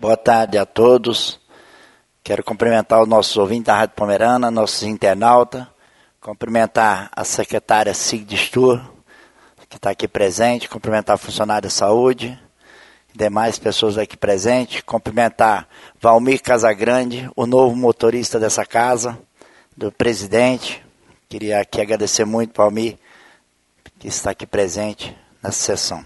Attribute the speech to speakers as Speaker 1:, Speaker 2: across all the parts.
Speaker 1: Boa tarde a todos. Quero cumprimentar os nossos ouvintes da Rádio Pomerana, nossos internautas, cumprimentar a secretária Sigrid Stur, que está aqui presente, cumprimentar funcionário de saúde, demais pessoas aqui presentes, cumprimentar Valmir Casagrande, o novo motorista dessa casa, do presidente. Queria aqui agradecer muito, Valmir, que está aqui presente nessa sessão.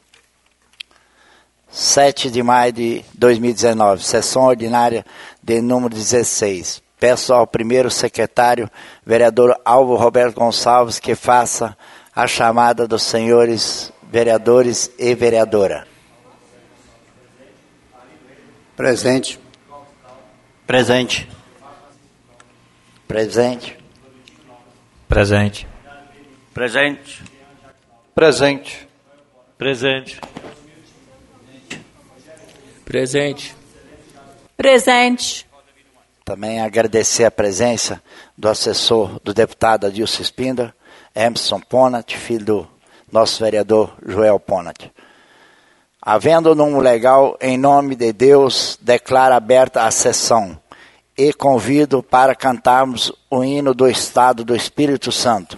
Speaker 1: 7 de maio de 2019, sessão ordinária de número 16. Peço ao primeiro secretário, vereador Álvaro Roberto Gonçalves, que faça a chamada dos senhores vereadores e vereadora.
Speaker 2: Presente.
Speaker 3: Presente.
Speaker 1: Presente.
Speaker 3: Presente.
Speaker 4: Presente.
Speaker 3: Presente.
Speaker 4: Presente.
Speaker 5: Presente.
Speaker 6: Presente.
Speaker 1: Também agradecer a presença do assessor do deputado Adilson Spindler, Emerson Ponat, filho do nosso vereador Joel Ponat. Havendo número legal, em nome de Deus, declaro aberta a sessão e convido para cantarmos o hino do Estado do Espírito Santo.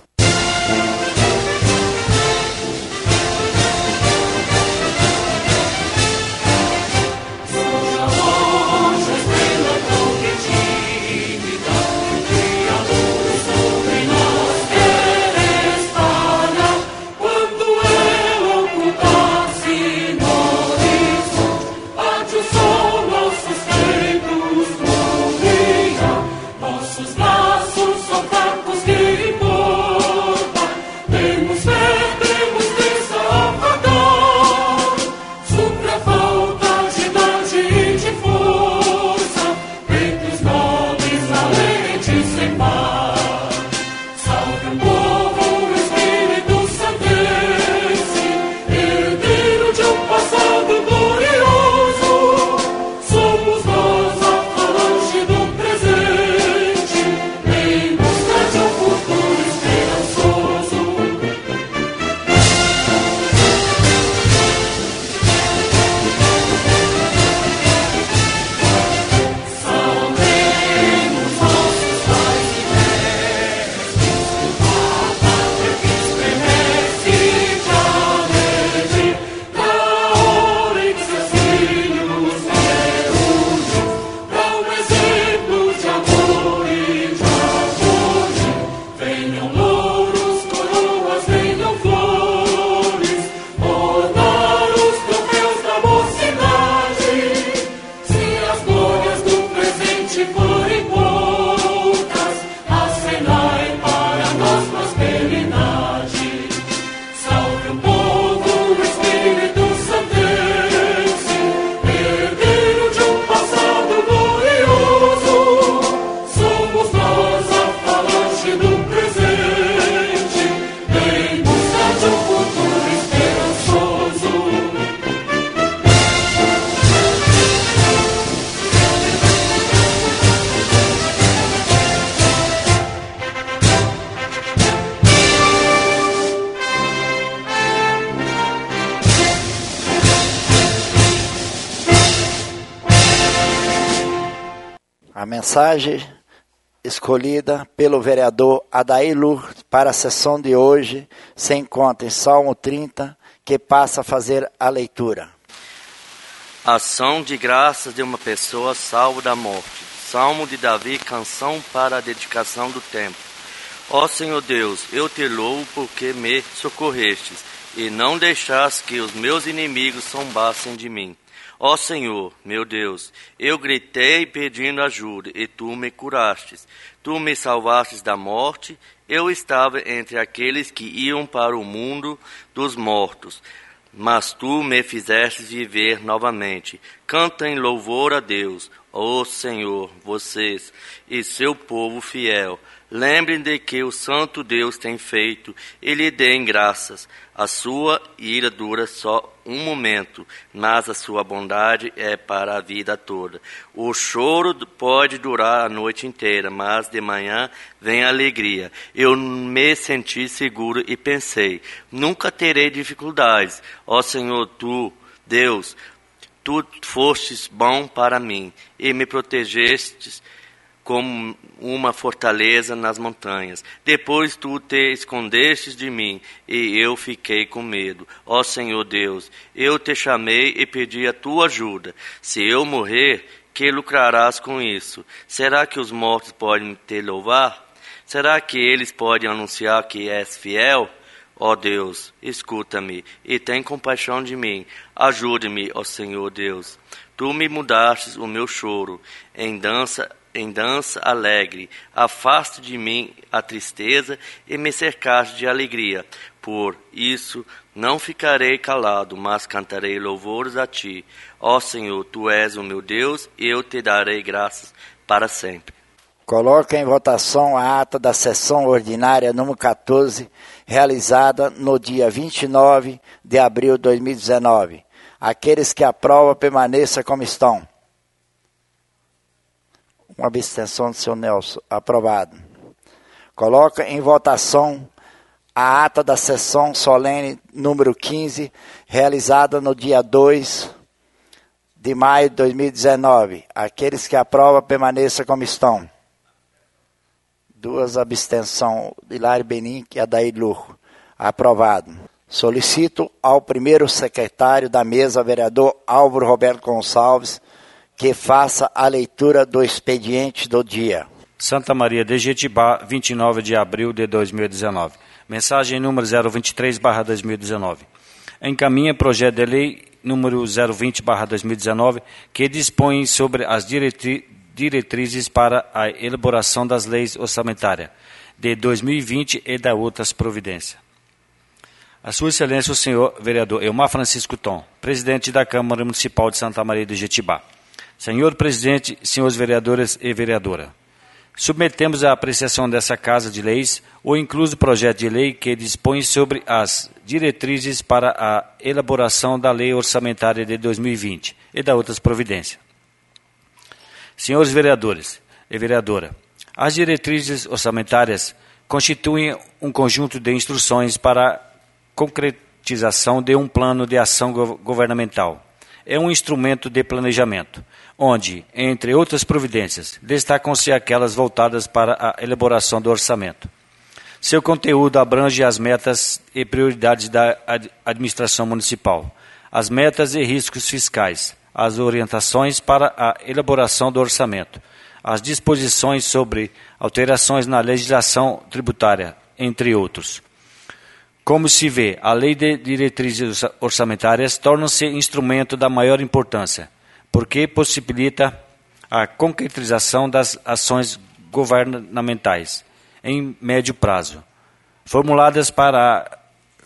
Speaker 1: A mensagem escolhida pelo vereador Adair Lourdes para a sessão de hoje se encontra em Salmo 30, que passa a fazer a leitura.
Speaker 4: Ação de graças de uma pessoa salva da morte. Salmo de Davi, canção para a dedicação do templo. Ó Senhor Deus, eu te louvo porque me socorrestes, e não deixaste que os meus inimigos zombassem de mim. Ó Senhor, meu Deus, eu gritei pedindo ajuda, e tu me curastes. Tu me salvastes da morte, eu estava entre aqueles que iam para o mundo dos mortos. Mas tu me fizeste viver novamente. Cantem louvor a Deus, ó Senhor, vocês e seu povo fiel. Lembrem de que o Santo Deus tem feito e lhe deem graças. A sua ira dura só um momento, mas a sua bondade é para a vida toda. O choro pode durar a noite inteira, mas de manhã vem a alegria. Eu me senti seguro e pensei, nunca terei dificuldades. Ó Senhor, tu, Deus, Tu fostes bom para mim, e me protegestes como uma fortaleza nas montanhas. Depois tu te escondestes de mim, e eu fiquei com medo. Ó Senhor Deus, eu te chamei e pedi a tua ajuda. Se eu morrer, que lucrarás com isso? Será que os mortos podem te louvar? Será que eles podem anunciar que és fiel? Ó Deus, escuta-me e tem compaixão de mim. Ajude-me, ó Senhor Deus. Tu me mudastes o meu choro em dança alegre. Afaste de mim a tristeza e me cercaste de alegria. Por isso não ficarei calado, mas cantarei louvores a ti. Ó Senhor, tu és o meu Deus, e eu te darei graças para sempre.
Speaker 1: Coloca em votação a ata da sessão ordinária número 14, realizada no dia 29 de abril de 2019. Aqueles que aprovam, permaneçam como estão. Uma abstenção do seu Nelson. Aprovado. Coloca em votação a ata da sessão solene número 15, realizada no dia 2 de maio de 2019. Aqueles que aprovam, permaneçam como estão. 2 abstenções, Hilário Benin e Adair Lurro. Aprovado. Solicito ao primeiro secretário da mesa, vereador Álvaro Roberto Gonçalves, que faça a leitura do expediente do dia.
Speaker 5: Santa Maria de Jetibá, 29 de abril de 2019. Mensagem número 023/2019. Encaminha projeto de lei número 020/2019, que dispõe sobre as diretrizes para a elaboração das leis orçamentárias de 2020 e da outras providências. A Sua Excelência, o senhor vereador Elmar Francisco Tom, presidente da Câmara Municipal de Santa Maria de Jetibá. Senhor presidente, senhores vereadores e vereadora, submetemos à apreciação dessa Casa de Leis o incluso projeto de lei que dispõe sobre as diretrizes para a elaboração da Lei Orçamentária de 2020 e da outras providências. Senhores vereadores e vereadora, as diretrizes orçamentárias constituem um conjunto de instruções para a concretização de um plano de ação governamental. É um instrumento de planejamento, onde, entre outras providências, destacam-se aquelas voltadas para a elaboração do orçamento. Seu conteúdo abrange as metas e prioridades da administração municipal, as metas e riscos fiscais, as orientações para a elaboração do orçamento, as disposições sobre alterações na legislação tributária, entre outros. Como se vê, a Lei de Diretrizes Orçamentárias torna-se instrumento da maior importância, porque possibilita a concretização das ações governamentais em médio prazo, formuladas para a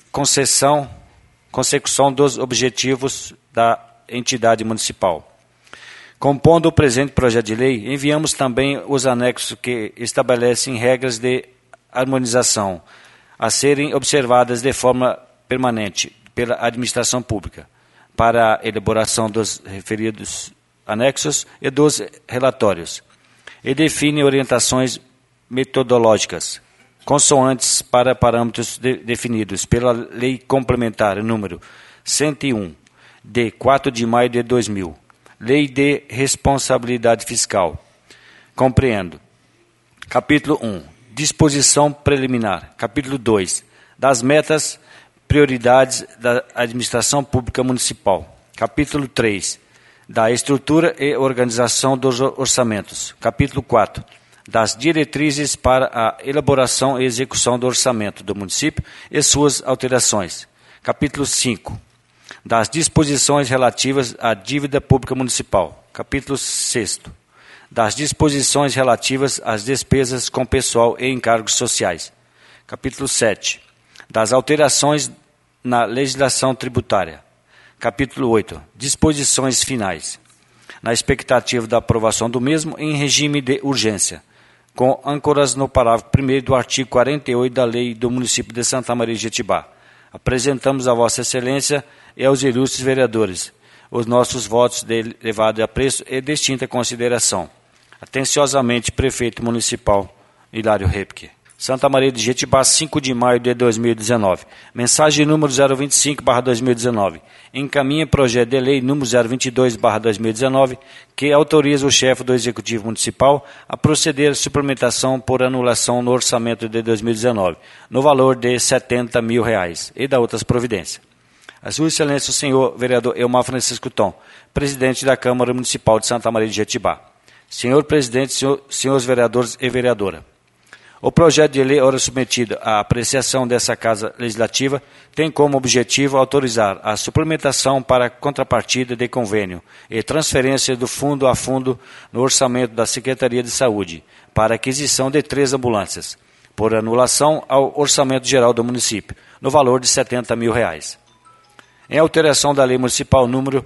Speaker 5: consecução dos objetivos da entidade municipal. Compondo o presente projeto de lei, enviamos também os anexos que estabelecem regras de harmonização a serem observadas de forma permanente pela administração pública, para a elaboração dos referidos anexos e dos relatórios, e define orientações metodológicas, consoantes para parâmetros definidos pela Lei Complementar número 101, de 4 de maio de 2000, Lei de Responsabilidade Fiscal. Compreendo. Capítulo 1. Disposição preliminar. Capítulo 2. Das metas, prioridades da administração pública municipal. Capítulo 3. Da estrutura e organização dos orçamentos. Capítulo 4. Das diretrizes para a elaboração e execução do orçamento do município e suas alterações. Capítulo 5. Das disposições relativas à dívida pública municipal. Capítulo 6. Das disposições relativas às despesas com pessoal e encargos sociais. Capítulo 7. Das alterações na legislação tributária. Capítulo 8. Disposições finais. Na expectativa da aprovação do mesmo em regime de urgência, com âncoras no parágrafo 1º do artigo 48 da Lei do município de Santa Maria de Jetibá. Apresentamos a Vossa Excelência e aos ilustres vereadores os nossos votos de elevado apreço e distinta consideração. Atenciosamente, Prefeito Municipal Hilário Repke. Santa Maria de Jetibá, 5 de maio de 2019. Mensagem número 025/2019. Encaminha projeto de lei número 022/2019, que autoriza o chefe do Executivo Municipal a proceder à suplementação por anulação no orçamento de 2019, no valor de R$70 mil, e da outras providências. A Sua Excelência, o senhor vereador Elmar Francisco Tom, presidente da Câmara Municipal de Santa Maria de Jetibá. Senhor presidente, senhores vereadores e vereadora. O projeto de lei, ora submetido à apreciação dessa Casa Legislativa, tem como objetivo autorizar a suplementação para contrapartida de convênio e transferência do fundo a fundo no orçamento da Secretaria de Saúde para aquisição de 3 ambulâncias, por anulação ao orçamento geral do município, no valor de R$70 mil. Em alteração da Lei Municipal número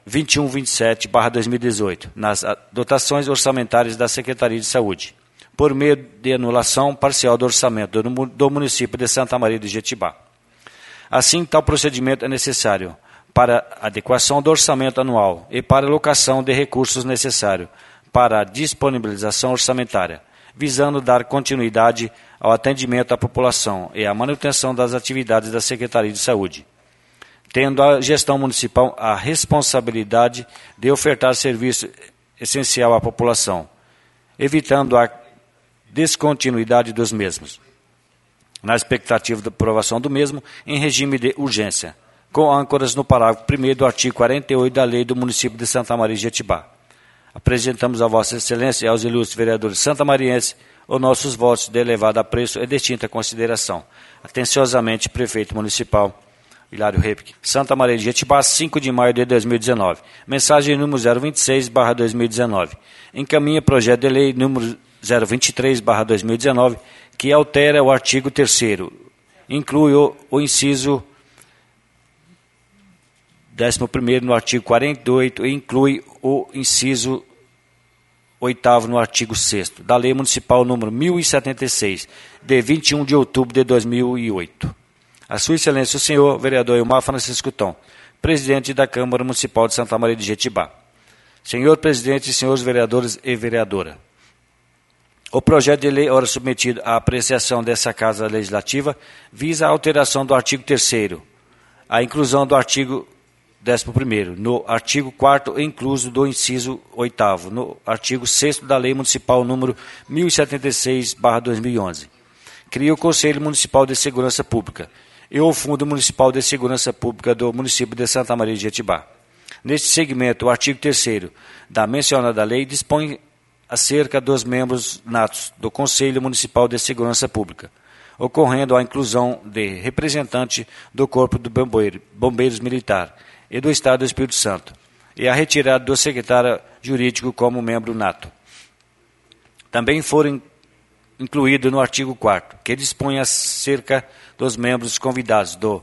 Speaker 5: 2127/2018, nas dotações orçamentárias da Secretaria de Saúde, por meio de anulação parcial do orçamento do município de Santa Maria de Jetibá. Assim, tal procedimento é necessário para a adequação do orçamento anual e para a alocação de recursos necessários para a disponibilização orçamentária, visando dar continuidade ao atendimento à população e à manutenção das atividades da Secretaria de Saúde, tendo a gestão municipal a responsabilidade de ofertar serviço essencial à população, evitando a descontinuidade dos mesmos, na expectativa da aprovação do mesmo em regime de urgência, com âncoras no parágrafo 1º do artigo 48 da Lei do município de Santa Maria de Jetibá. Apresentamos a Vossa Excelência e aos ilustres vereadores santamarienses os nossos votos de elevado apreço e distinta consideração. Atenciosamente, Prefeito Municipal Hilário Repke. Santa Maria de Jetibá, 5 de maio de 2019. Mensagem número 026/2019. Encaminha projeto de lei número 023/2019, que altera o artigo 3º. Inclui o inciso 11º no artigo 48 e inclui o inciso 8º no artigo 6º da Lei Municipal número 1076, de 21 de outubro de 2008. A Sua Excelência, o senhor vereador Elmar Francisco Tom, presidente da Câmara Municipal de Santa Maria de Jetibá. Senhor presidente, senhores vereadores e vereadora. O projeto de lei, ora submetido à apreciação dessa Casa Legislativa, visa a alteração do artigo 3º, a inclusão do artigo 11º, no artigo 4º, incluso do inciso 8º, no artigo 6º da Lei Municipal número 1076/2011. Cria o Conselho Municipal de Segurança Pública e o Fundo Municipal de Segurança Pública do município de Santa Maria de Jetibá. Neste segmento, o artigo 3º da mencionada lei dispõe acerca dos membros natos do Conselho Municipal de Segurança Pública, ocorrendo a inclusão de representante do Corpo de Bombeiros Militar e do Estado do Espírito Santo, e a retirada do secretário jurídico como membro nato. Também foram incluído no artigo 4º, que dispõe acerca dos membros convidados do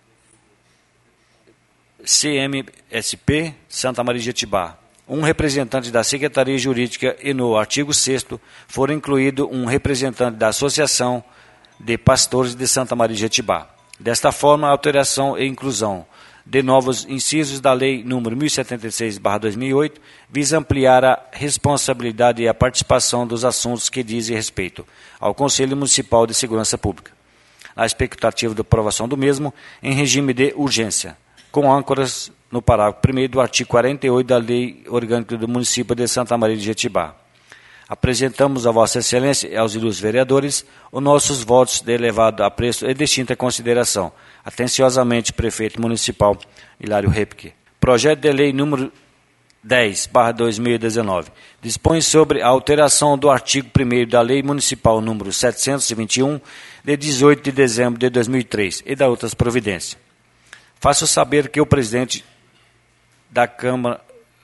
Speaker 5: CMSP Santa Maria de Jetibá, um representante da Secretaria Jurídica, e no artigo 6º foram incluído um representante da Associação de Pastores de Santa Maria de Jetibá. Desta forma, a alteração e inclusão de novos incisos da Lei nº 1076/2008 visa ampliar a responsabilidade e a participação dos assuntos que dizem respeito ao Conselho Municipal de Segurança Pública, na expectativa da aprovação do mesmo em regime de urgência, com âncoras no parágrafo 1º do artigo 48 da Lei Orgânica do Município de Santa Maria de Jetibá. Apresentamos a Vossa Excelência e aos ilustres vereadores os nossos votos de elevado apreço e distinta consideração. Atenciosamente, Prefeito Municipal Hilário Repke. Projeto de Lei número 10/2019. Dispõe sobre a alteração do artigo 1º da Lei Municipal número 721, de 18 de dezembro de 2003, e da outras providências. Faço saber que o presidente da Câmara,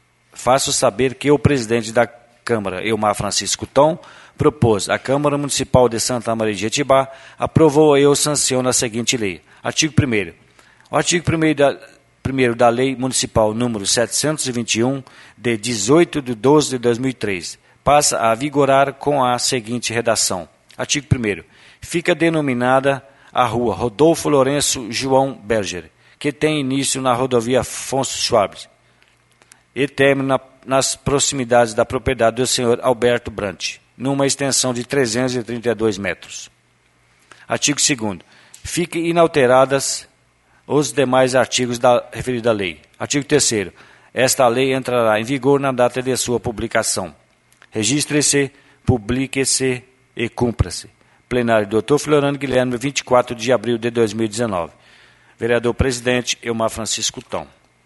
Speaker 5: Elmar Francisco Tom, propôs à Câmara Municipal de Santa Maria de Jetibá, aprovou e eu sanciono a seguinte lei. Artigo 1º. O artigo 1º da Lei Municipal número 721, de 18 de 12 de 2003, passa a vigorar com a seguinte redação. Artigo 1º. Fica denominada a Rua Rodolfo Lourenço João Berger, que tem início na rodovia Afonso Schwab e termina nas proximidades da propriedade do senhor Alberto Brant, numa extensão de 332 metros. Artigo 2º. Fiquem inalteradas os demais artigos da referida lei. Artigo 3º. Esta lei entrará em vigor na data de sua publicação. Registre-se, publique-se e cumpra-se. Plenário Dr. Floriano Guilherme, 24 de abril de 2019. Vereador Presidente, Elmar Francisco Tom.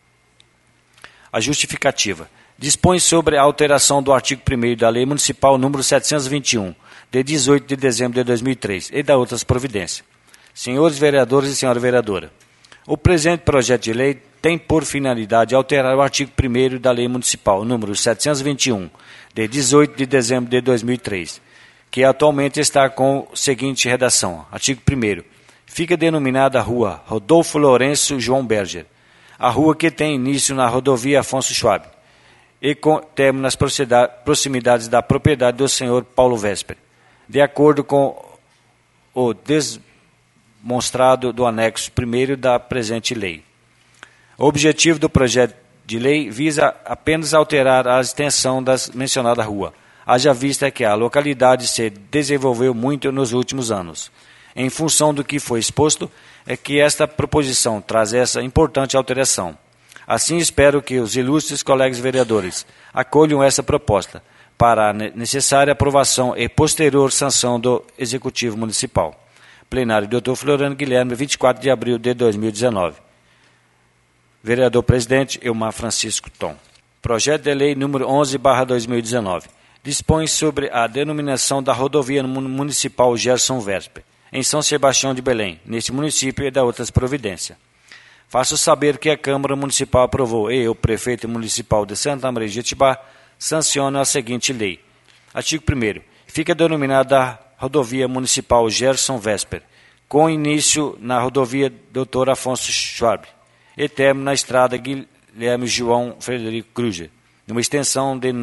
Speaker 5: A justificativa. Dispõe sobre a alteração do artigo 1º da Lei Municipal número 721, de 18 de dezembro de 2003, e da outras providências. Senhores vereadores e senhora vereadora, o presente projeto de lei tem por finalidade alterar o artigo 1º da Lei Municipal número 721, de 18 de dezembro de 2003, que atualmente está com a seguinte redação. Artigo 1º. Fica denominada a Rua Rodolfo Lourenço João Berger, a rua que tem início na rodovia Afonso Schwab, e com término nas proximidades da propriedade do senhor Paulo Vesper, de acordo com o demonstrado do anexo 1º da presente lei. O objetivo do projeto de lei visa apenas alterar a extensão da mencionada rua, haja vista que a localidade se desenvolveu muito nos últimos anos. Em função do que foi exposto, é que esta proposição traz essa importante alteração. Assim, espero que os ilustres colegas vereadores acolham essa proposta para a necessária aprovação e posterior sanção do Executivo Municipal. Plenário Dr. Floriano Guilherme, 24 de abril de 2019. Vereador Presidente, Elmar Francisco Tom. Projeto de Lei número 11/2019. Dispõe sobre a denominação da rodovia municipal Gerson Vesper, em São Sebastião de Belém, neste município, e da outras providências. Faço saber que a Câmara Municipal aprovou e o Prefeito Municipal de Santa Maria de Jetibá sanciona a seguinte lei. Artigo 1º. Fica denominada a rodovia municipal Gerson Vesper, com início na rodovia Dr. Afonso Schwab e término na estrada Guilherme João Frederico Kruger, numa extensão de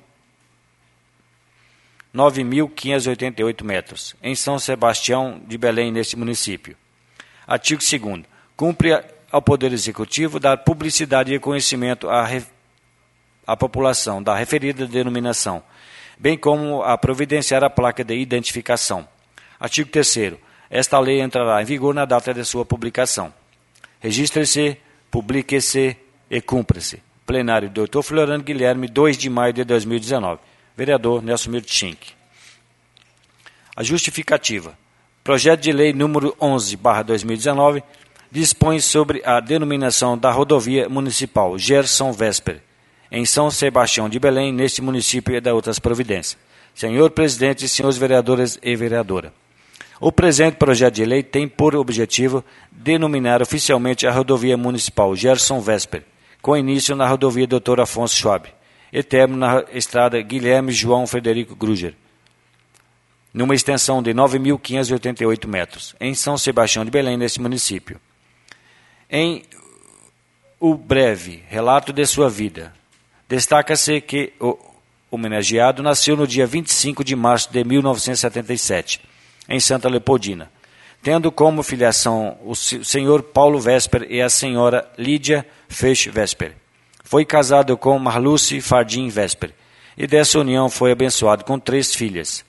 Speaker 5: 9.588 metros, em São Sebastião de Belém, neste município. Artigo 2º. Cumpre ao Poder Executivo dar publicidade e conhecimento à população da referida denominação, bem como a providenciar a placa de identificação. Artigo 3º. Esta lei entrará em vigor na data de sua publicação. Registre-se, publique-se e cumpra-se. Plenário Dr. Floriano Guilherme, 2 de maio de 2019. Vereador Nelson Mirtschink. A justificativa. Projeto de Lei número 11/2019 dispõe sobre a denominação da rodovia municipal Gerson Vesper, em São Sebastião de Belém, neste município, e da outras providências. Senhor Presidente, senhores vereadores e vereadora, o presente projeto de lei tem por objetivo denominar oficialmente a rodovia municipal Gerson Vesper, com início na rodovia Dr. Afonso Schwab e término na estrada Guilherme João Frederico Kruger, numa extensão de 9.588 metros, em São Sebastião de Belém, neste município. Em o breve relato de sua vida, destaca-se que o homenageado nasceu no dia 25 de março de 1977, em Santa Leopoldina, tendo como filiação o senhor Paulo Vesper e a senhora Lídia Feixe Vesper. Foi casado com Marluce Fardim Vesper, e dessa união foi abençoado com 3 filhas: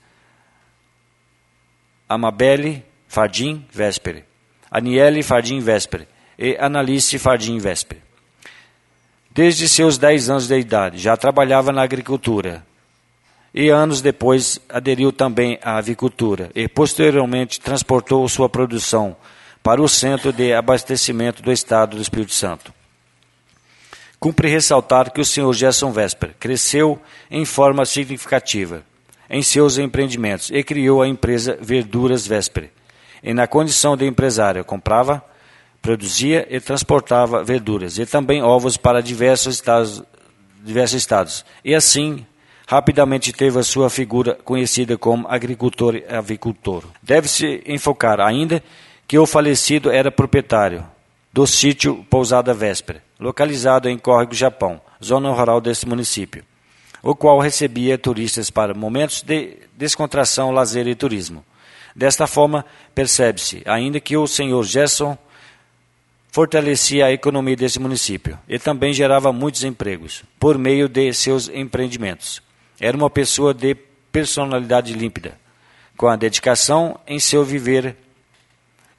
Speaker 5: Amabelle Fardim Vesper, Aniele Fardim Vesper e Analice Fardim Vesper. Desde seus 10 anos de idade já trabalhava na agricultura e anos depois aderiu também à avicultura e posteriormente transportou sua produção para o Centro de Abastecimento do Estado do Espírito Santo. Cumpre ressaltar que o senhor Gerson Vesper cresceu em forma significativa em seus empreendimentos e criou a empresa Verduras Vesper. E na condição de empresário comprava, produzia e transportava verduras e também ovos para diversos estados. E assim, rapidamente teve a sua figura conhecida como agricultor e avicultor. Deve-se enfocar ainda que o falecido era proprietário do sítio Pousada Vesper, localizado em Córrego, Japão, zona rural deste município, o qual recebia turistas para momentos de descontração, lazer e turismo. Desta forma, percebe-se ainda que o senhor Gerson fortalecia a economia desse município e também gerava muitos empregos por meio de seus empreendimentos. Era uma pessoa de personalidade límpida, com a dedicação em seu viver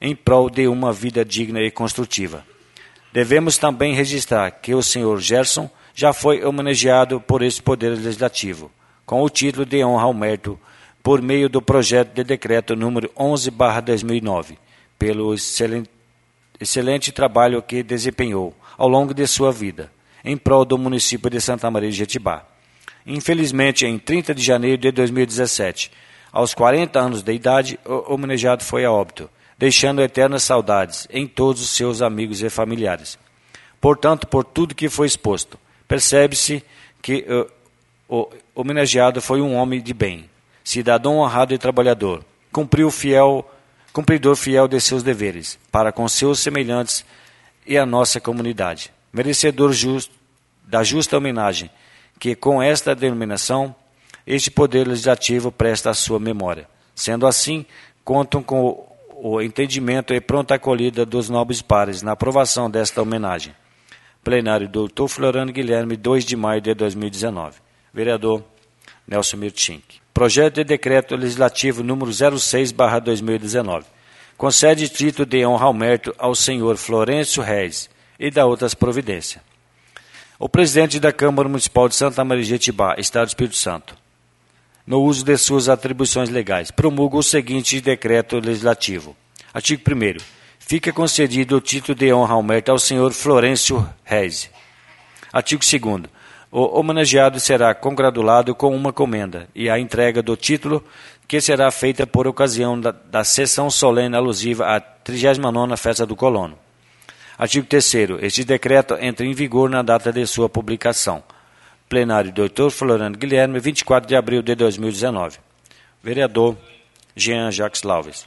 Speaker 5: em prol de uma vida digna e construtiva. Devemos também registrar que o Sr. Gerson já foi homenageado por este Poder Legislativo, com o título de honra ao mérito, por meio do projeto de decreto número 11/2009, pelo excelente trabalho que desempenhou ao longo de sua vida, em prol do município de Santa Maria de Jetibá. Infelizmente, em 30 de janeiro de 2017, aos 40 anos de idade, o homenageado foi a óbito, deixando eternas saudades em todos os seus amigos e familiares. Portanto, por tudo que foi exposto, percebe-se que o homenageado foi um homem de bem, cidadão honrado e trabalhador, cumpridor fiel de seus deveres, para com seus semelhantes e a nossa comunidade, merecedor da justa homenagem, que com esta denominação, este Poder Legislativo presta à sua memória. Sendo assim, contam com o entendimento e pronta acolhida dos nobres pares na aprovação desta homenagem. Plenário Dr. Floriano Guilherme, 2 de maio de 2019. Vereador Nelson Mirtschink. Projeto de Decreto Legislativo número 06/2019. Concede título de honra ao mérito ao senhor Florencio Reis e dá outras providências. O presidente da Câmara Municipal de Santa Maria de Jetibá, Estado do Espírito Santo, no uso de suas atribuições legais, promulga o seguinte decreto legislativo. Artigo 1º. Fica concedido o título de honra ao mérito ao senhor Florencio Reis. Artigo 2º. O homenageado será congratulado com uma comenda e a entrega do título, que será feita por ocasião da sessão solene alusiva à 39ª Festa do Colono. Artigo 3º. Este decreto entra em vigor na data de sua publicação. Plenário Dr. Floriano Guilherme, 24 de abril de 2019. Vereador Jean Jacques Lauves.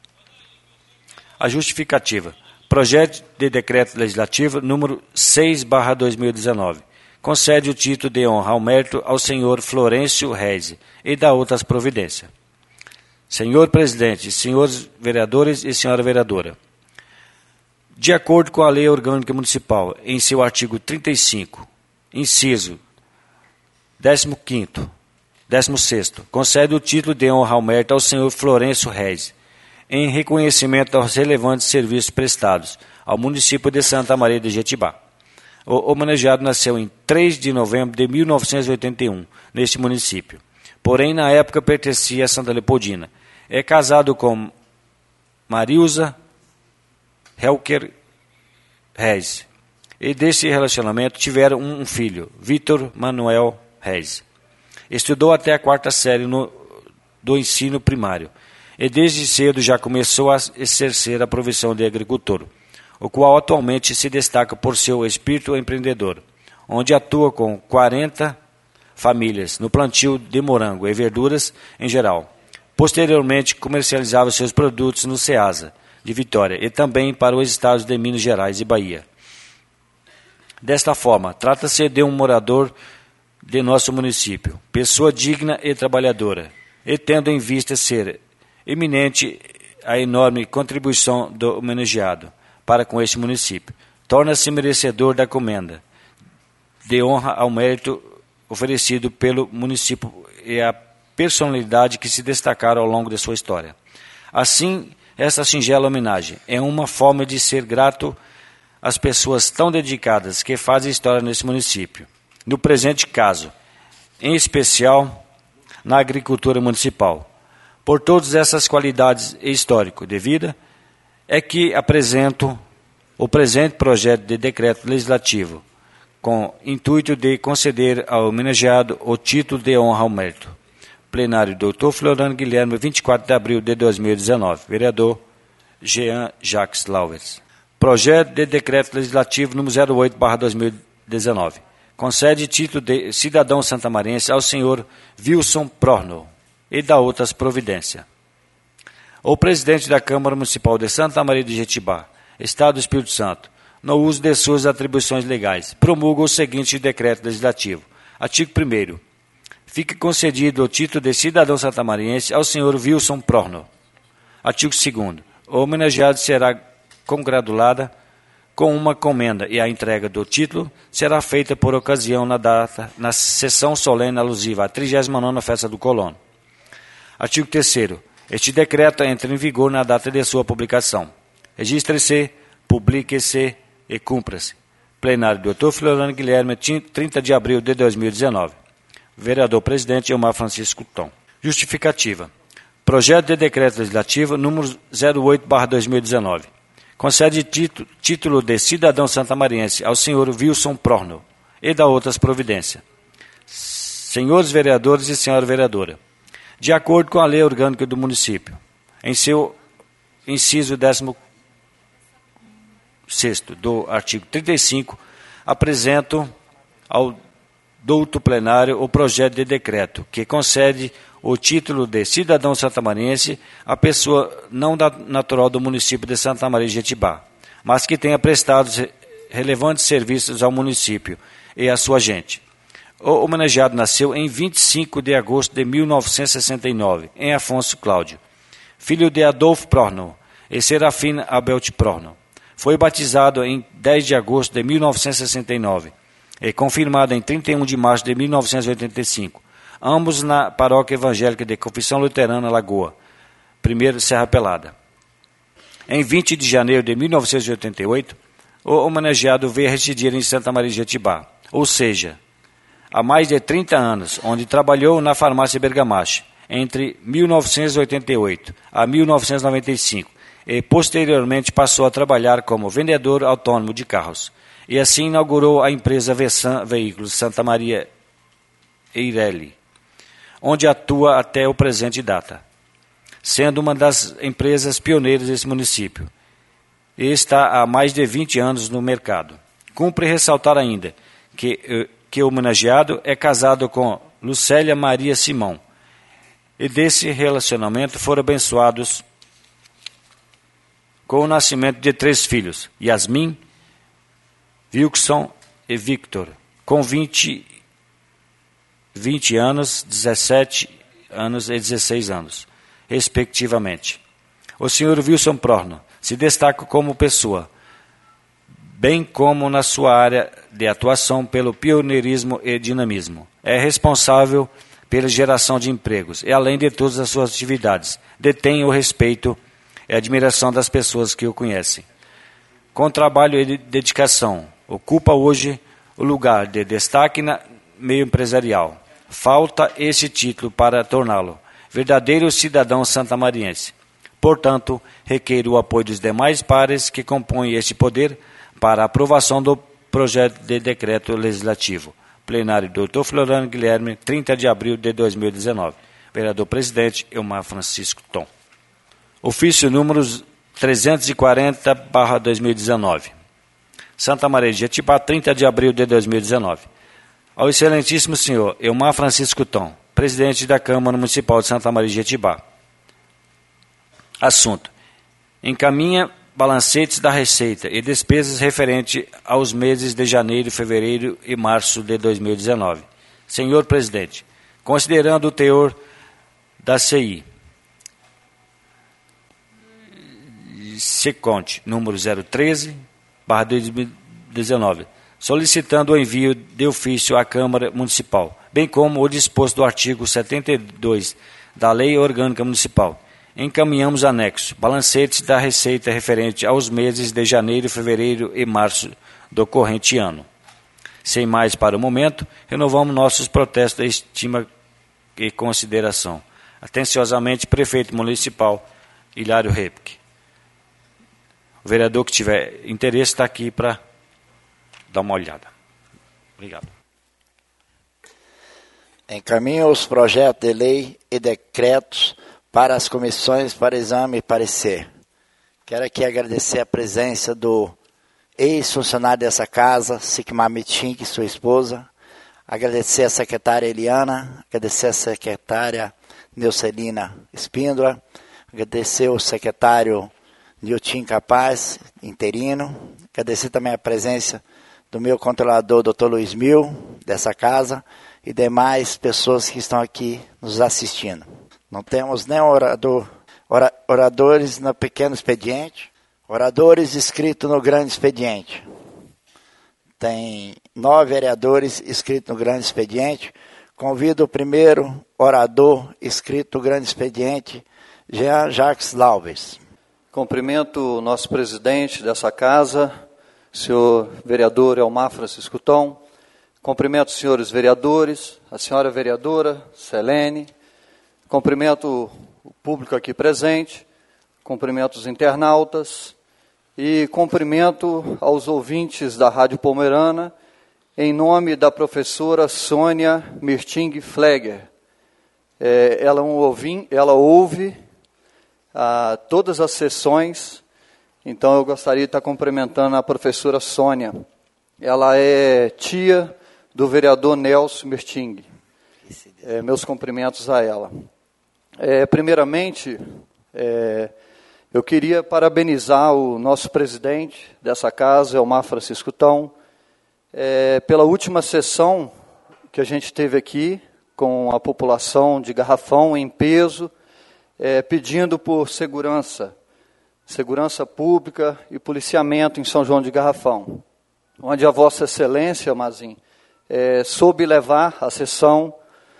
Speaker 5: A justificativa. Projeto de Decreto Legislativo número 6/2019. Concede o título de honra ao mérito ao senhor Florencio Reis e dá outras providências. Senhor Presidente, senhores vereadores e senhora vereadora, de acordo com a Lei Orgânica Municipal, em seu artigo 35, inciso 15º, 16º, concede o título de honra ao mérito ao senhor Florencio Reis, em reconhecimento aos relevantes serviços prestados ao município de Santa Maria de Jetibá. O homenageado nasceu em 3 de novembro de 1981, neste município. Porém, na época pertencia a Santa Leopoldina. É casado com Marilza Helker Reis. E desse relacionamento tiveram um filho, Vitor Manuel Reis. Estudou até a 4ª série do ensino primário. E desde cedo já começou a exercer a profissão de agricultor, o qual atualmente se destaca por seu espírito empreendedor, onde atua com 40 famílias no plantio de morango e verduras em geral. Posteriormente, comercializava seus produtos no Ceasa de Vitória e também para os estados de Minas Gerais e Bahia. Desta forma, trata-se de um morador de nosso município, pessoa digna e trabalhadora, e tendo em vista ser eminente a enorme contribuição do homenageado para com este município, torna-se merecedor da comenda de honra ao mérito oferecido pelo município e a personalidade que se destacaram ao longo de sua história. Assim, esta singela homenagem é uma forma de ser grato às pessoas tão dedicadas que fazem história nesse município. No presente caso, em especial na agricultura municipal. Por todas essas qualidades e histórico de vida, é que apresento o presente projeto de decreto legislativo, com intuito de conceder ao homenageado o título de honra ao mérito. Plenário Dr. Floriano Guilherme, 24 de abril de 2019. Vereador Jean Jacques Lauves. Projeto de decreto legislativo número 08/2019. Concede título de cidadão santamarense ao senhor Wilson Prorno e dá outras providências. O presidente da Câmara Municipal de Santa Maria de Jetibá, Estado do Espírito Santo, no uso de suas atribuições legais, promulga o seguinte decreto legislativo. Artigo 1º. Fica concedido o título de cidadão santamariense ao senhor Wilson Prorno. Artigo 2º. O homenageado será congratulado com uma comenda e a entrega do título será feita por ocasião na sessão solene alusiva à 39ª Festa do Colono. Artigo 3º. Este decreto entra em vigor na data de sua publicação. Registre-se, publique-se e cumpra-se. Plenário do Dr. Floriano Guilherme, 30 de abril de 2019. Vereador-presidente Elmar Francisco Tom. Justificativa. Projeto de decreto legislativo número 08/2019. Concede título de cidadão santamariense ao senhor Wilson Prochnow e da outras providências. Senhores vereadores e senhora vereadora, de acordo com a lei orgânica do município, em seu inciso 16º do artigo 35, apresento ao douto plenário o projeto de decreto que concede o título de cidadão santamariense à pessoa não natural do município de Santa Maria de Jetibá, mas que tenha prestado relevantes serviços ao município e à sua gente. O homenageado nasceu em 25 de agosto de 1969, em Afonso Cláudio, filho de Adolfo Prochnow e Serafina Abelt Prochnow. Foi batizado em 10 de agosto de 1969 e confirmado em 31 de março de 1985, ambos na paróquia evangélica de Confissão Luterana Lagoa, primeiro Serra Pelada. Em 20 de janeiro de 1988, o homenageado veio residir em Santa Maria de Jetibá, ou seja, há mais de 30 anos, onde trabalhou na farmácia Bergamache, entre 1988 a 1995, e posteriormente passou a trabalhar como vendedor autônomo de carros, e assim inaugurou a empresa Vessan Veículos Santa Maria Eireli, onde atua até o presente data, sendo uma das empresas pioneiras desse município, e está há mais de 20 anos no mercado. Cumpre ressaltar ainda que o homenageado é casado com Lucélia Maria Simão, e desse relacionamento foram abençoados com o nascimento de 3 filhos, Yasmin, Wilson e Victor, com 20 anos, 17 anos e 16 anos, respectivamente. O senhor Wilson Prochnow se destaca como pessoa, bem como na sua área de atuação pelo pioneirismo e dinamismo. É responsável pela geração de empregos e, além de todas as suas atividades, detém o respeito e admiração das pessoas que o conhecem. Com trabalho e dedicação, ocupa hoje o lugar de destaque no meio empresarial. Falta esse título para torná-lo verdadeiro cidadão santamariense. Portanto, requer o apoio dos demais pares que compõem este poder para a aprovação do projeto de decreto legislativo. Plenário do Dr. Floriano Guilherme, 30 de abril de 2019. Vereador-presidente Elmar Francisco Tom. Ofício número 340/2019. Santa Maria de Jetibá, 30 de abril de 2019. Ao excelentíssimo senhor Elmar Francisco Tom, presidente da Câmara Municipal de Santa Maria de Jetibá. Assunto: encaminha balancetes da receita e despesas referente aos meses de janeiro, fevereiro e março de 2019. Senhor presidente, considerando o teor da CI, SECONT, número 013/2019, solicitando o envio de ofício à Câmara Municipal, bem como o disposto do artigo 72 da Lei Orgânica Municipal. Encaminhamos anexo, balancetes da receita referente aos meses de janeiro, fevereiro e março do corrente ano. Sem mais para o momento, renovamos nossos protestos de estima e consideração. Atenciosamente, Prefeito Municipal Hilário Repke. O vereador que tiver interesse está aqui para dar uma olhada. Obrigado.
Speaker 1: Encaminho os projetos de lei e decretos para as comissões para exame e parecer. Quero aqui agradecer a presença do ex-funcionário dessa casa, Sigmar Mitchink, sua esposa. Agradecer a secretária Eliana, agradecer a secretária Neucelina Espíndola, agradecer o secretário Nilton Capaz, interino. Agradecer também a presença do meu controlador, Dr. Luiz Mil, dessa casa, e demais pessoas que estão aqui nos assistindo. Não temos nem oradores no pequeno expediente, oradores inscritos no grande expediente. Tem 9 vereadores inscritos no grande expediente. Convido o primeiro orador inscrito no grande expediente, Jean Jacques Laubes.
Speaker 3: Cumprimento o nosso presidente dessa casa, senhor vereador Elmar Francisco Tom. Cumprimento os senhores vereadores, a senhora vereadora Selene. Cumprimento o público aqui presente. Cumprimento os internautas. E cumprimento aos ouvintes da Rádio Pomerana, em nome da professora Sônia Mirting Fleger. Ela ouve todas as sessões, então eu gostaria de estar cumprimentando a professora Sônia. Ela é tia do vereador Nelson Mirting. Meus cumprimentos a ela. Primeiramente, eu queria parabenizar o nosso presidente dessa casa, Elmar Francisco Tom, pela última sessão que a gente teve aqui com a população de Garrafão em peso, pedindo por segurança pública e policiamento em São João de Garrafão, onde a Vossa Excelência, Mazin, soube levar a sessão,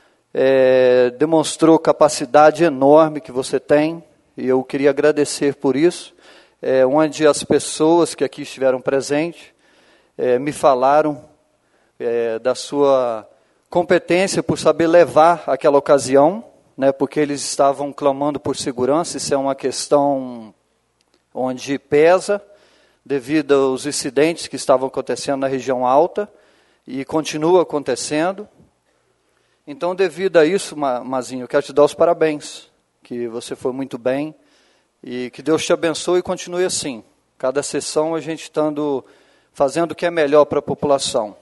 Speaker 3: demonstrou capacidade enorme que você tem, e eu queria agradecer por isso, onde as pessoas que aqui estiveram presentes me falaram da sua competência por saber levar aquela ocasião, né, porque eles estavam clamando por segurança. Isso é uma questão onde pesa, devido aos incidentes que estavam acontecendo na região alta, e continua acontecendo. Então, devido a isso, Mazinho, eu quero te dar os parabéns, que você foi muito bem, e que Deus te abençoe e continue assim. Cada sessão a gente estando fazendo o que é melhor para a população.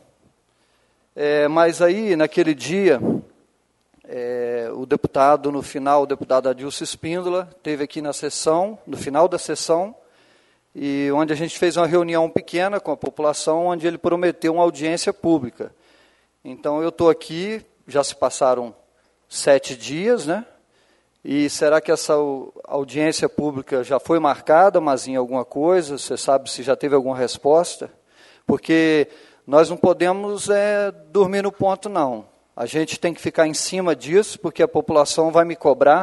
Speaker 3: Mas aí, naquele dia, o deputado, no final, o deputado Adilson Espíndola, esteve aqui na sessão, no final da sessão, e onde a gente fez uma reunião pequena com a população, onde ele prometeu uma audiência pública. Então, eu estou aqui, já se passaram 7 dias, né? E será que essa audiência pública já foi marcada, mas em alguma coisa? Você sabe se já teve alguma resposta? Porque nós não podemos dormir no ponto, não. A gente tem que ficar em cima disso, porque a população vai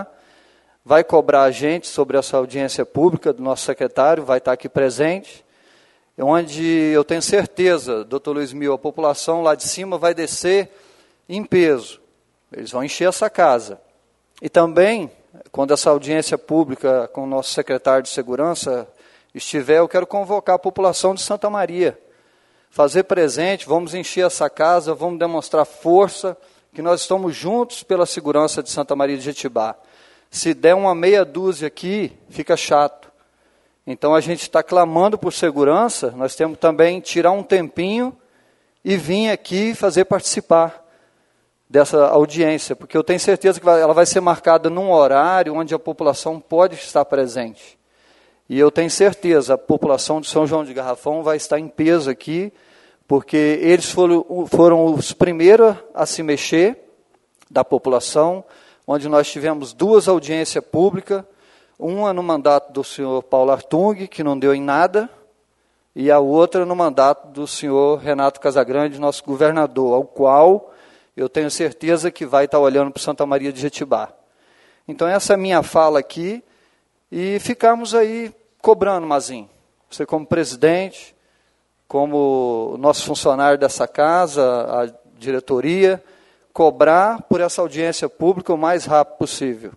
Speaker 3: cobrar a gente sobre essa audiência pública do nosso secretário, vai estar aqui presente, onde eu tenho certeza, doutor Luiz Mil, a população lá de cima vai descer em peso. Eles vão encher essa casa. E também, quando essa audiência pública com o nosso secretário de Segurança estiver, eu quero convocar a população de Santa Maria, fazer presente, vamos encher essa casa, vamos demonstrar força, que nós estamos juntos pela segurança de Santa Maria de Jetibá. Se der uma meia dúzia aqui, fica chato. Então a gente está clamando por segurança, nós temos também que tirar um tempinho e vir aqui fazer participar dessa audiência, porque eu tenho certeza que ela vai ser marcada num horário onde a população pode estar presente. E eu tenho certeza, a população de São João de Garrafão vai estar em peso aqui, porque eles foram os primeiros a se mexer da população, onde nós tivemos 2 audiências públicas, uma no mandato do senhor Paulo Artung, que não deu em nada, e a outra no mandato do senhor Renato Casagrande, nosso governador, ao qual eu tenho certeza que vai estar olhando para Santa Maria de Jetibá. Então, essa é a minha fala aqui, e ficamos aí cobrando, Mazinho. Você como presidente, como nosso funcionário dessa casa, a diretoria, cobrar por essa audiência pública o mais rápido possível.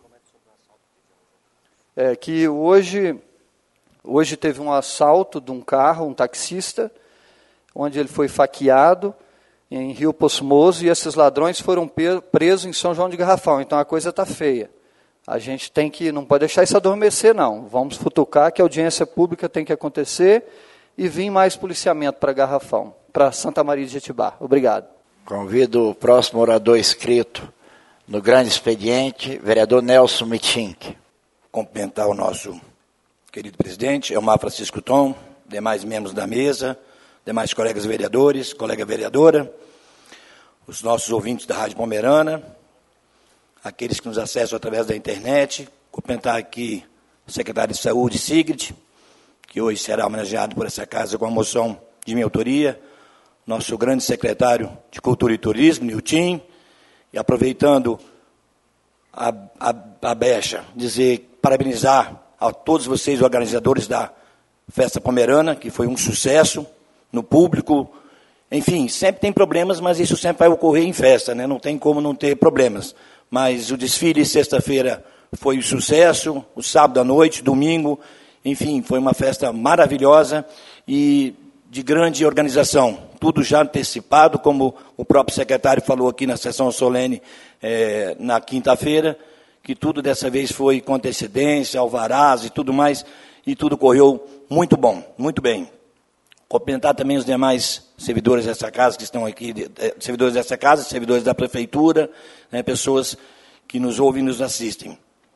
Speaker 3: Que hoje teve um assalto de um carro, um taxista, onde ele foi faqueado em Rio Poço Moço, e esses ladrões foram presos em São João de Garrafão. Então a coisa está feia. A gente não pode deixar isso adormecer, não. Vamos futucar que a audiência pública tem que acontecer e vir mais policiamento para Garrafão, para Santa Maria de Jetibá. Obrigado.
Speaker 1: Convido o próximo orador inscrito no grande expediente, vereador Nelson Mitink.
Speaker 2: Cumprimentar o nosso querido presidente, Elmar Francisco Tom, demais membros da mesa, demais colegas vereadores, colega vereadora, os nossos ouvintes da Rádio Pomerana, aqueles que nos acessam através da internet. Cumprimentar aqui o secretário de Saúde, Sigrid, que hoje será homenageado por essa casa com a moção de minha autoria, nosso grande secretário de Cultura e Turismo, Nilton, e aproveitando a brecha, parabenizar a todos vocês, organizadores da Festa Pomerana, que foi um sucesso no público. Enfim, sempre tem problemas, mas isso sempre vai ocorrer em festa, né? Não tem como não ter problemas. Mas o desfile sexta-feira foi um sucesso, o sábado à noite, domingo, enfim, foi uma festa maravilhosa e de grande organização. Tudo já antecipado, como o próprio secretário falou aqui na sessão solene na quinta-feira, que tudo dessa vez foi com antecedência, alvarás e tudo mais, e tudo correu muito bom, muito bem. Cumprimentar também os demais servidores dessa casa que estão aqui, servidores dessa casa, servidores da prefeitura, né, pessoas que nos ouvem e nos assistem.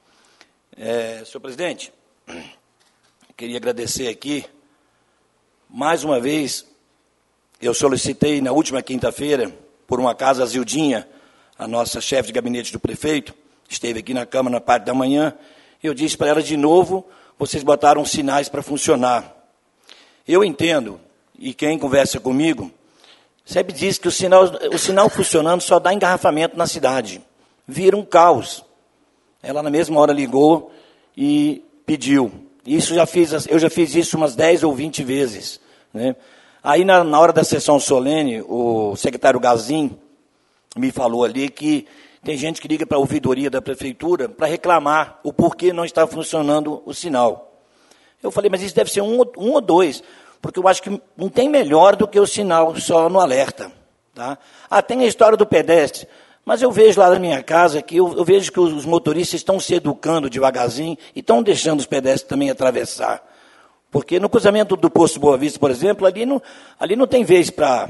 Speaker 2: Senhor presidente, queria agradecer aqui, mais uma vez, eu solicitei na última quinta-feira, por um acaso, a Zildinha, a nossa chefe de gabinete do prefeito, esteve aqui na Câmara na parte da manhã, eu disse para ela de novo, vocês botaram sinais para funcionar. Eu entendo, e quem conversa comigo, sempre diz que o sinal funcionando só dá engarrafamento na cidade. Vira um caos. Ela na mesma hora ligou e pediu. Eu já fiz isso umas 10 ou 20 vezes. Né? Aí na hora da sessão solene, o secretário Gazin me falou ali que tem gente que liga para a ouvidoria da prefeitura para reclamar o porquê não está funcionando o sinal. Eu falei, mas isso deve ser um ou dois, porque eu acho que não tem melhor do que o sinal só no alerta. Tá? Tem a história do pedestre, mas eu vejo lá na minha casa que eu vejo que os motoristas estão se educando devagarzinho e estão deixando os pedestres também atravessar. Porque no cruzamento do Posto Boa Vista, por exemplo, ali não tem vez para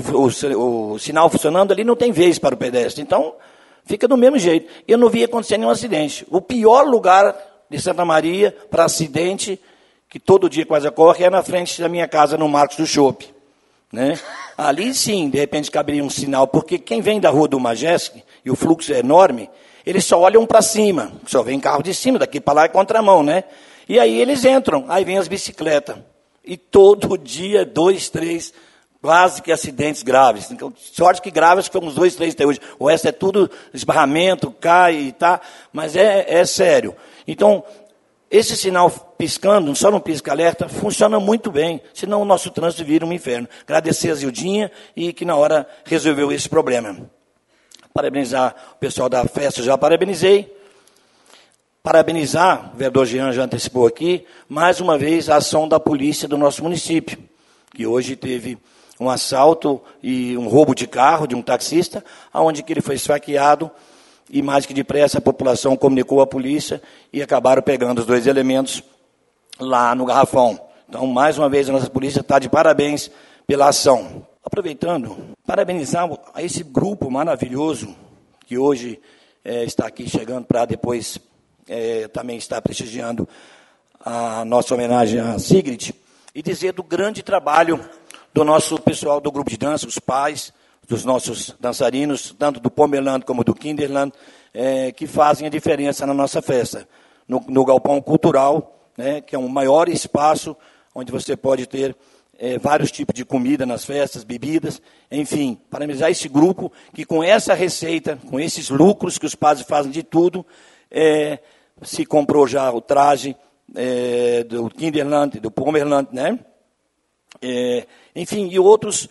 Speaker 2: o sinal funcionando, ali não tem vez para o pedestre. Então, fica do mesmo jeito. Eu não vi acontecer nenhum acidente. O pior lugar de Santa Maria para acidente, que todo dia quase ocorre, é na frente da minha casa, no Marcos do Chopp. Né? Ali sim, de repente, caberia um sinal, porque quem vem da Rua do Majestic, e o fluxo é enorme, eles só olham para cima, só vem carro de cima, daqui para lá é contramão, né? E aí eles entram, aí vem as bicicletas. E todo dia, 2, 3, quase que acidentes graves. Então, sorte que graves, que foi uns 2, 3 até hoje. O resto é tudo esbarramento, cai e tá, mas é sério. Então, esse sinal piscando, só não pisca alerta, funciona muito bem, senão o nosso trânsito vira um inferno. Agradecer a Zildinha e que na hora resolveu esse problema. Parabenizar o pessoal da festa, já parabenizei. Parabenizar, o vereador Jean já antecipou aqui, mais uma vez a ação da polícia do nosso município, que hoje teve um assalto e um roubo de carro de um taxista, onde que ele foi esfaqueado, e mais que depressa a população comunicou à polícia e acabaram pegando os 2 elementos lá no garrafão. Então, mais uma vez, a nossa polícia está de parabéns pela ação. Aproveitando, parabenizar a esse grupo maravilhoso que hoje está aqui chegando para depois também estar prestigiando a nossa homenagem à Sigrid, e dizer do grande trabalho do nosso pessoal do grupo de dança, os pais, dos nossos dançarinos, tanto do Pomerland como do Kinderland, que fazem a diferença na nossa festa. No Galpão Cultural, né, que é um maior espaço onde você pode ter vários tipos de comida nas festas, bebidas, enfim, parabenizar esse grupo que com essa receita, com esses lucros que os padres fazem de tudo, se comprou já o traje do Kinderland, do Pomerland, né? Enfim, e outros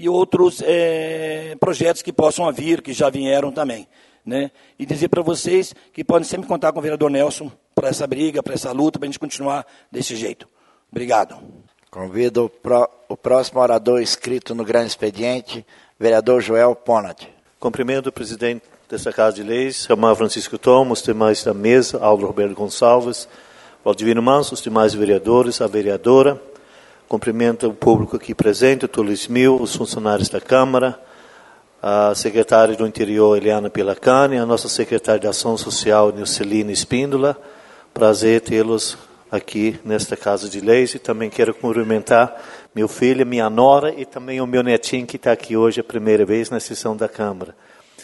Speaker 2: projetos que possam vir, que já vieram também. Né? E dizer para vocês que podem sempre contar com o vereador Nelson para essa briga, para essa luta, para a gente continuar desse jeito. Obrigado.
Speaker 1: Convido o próximo orador inscrito no grande expediente, vereador Joel Ponat.
Speaker 7: Cumprimento o presidente dessa Casa de Leis, Romar Francisco Tom, os demais da mesa, Aldo Roberto Gonçalves, Valdivino Manso, os demais vereadores, a vereadora. Cumprimento o público aqui presente, o Túlio Smil, os funcionários da Câmara, a secretária do Interior, Eliana Pilacani, a nossa secretária de Ação Social, Nilcelina Espíndola. Prazer tê-los aqui nesta Casa de Leis, e também quero cumprimentar meu filho, minha nora e também o meu netinho que está aqui hoje a primeira vez na sessão da Câmara.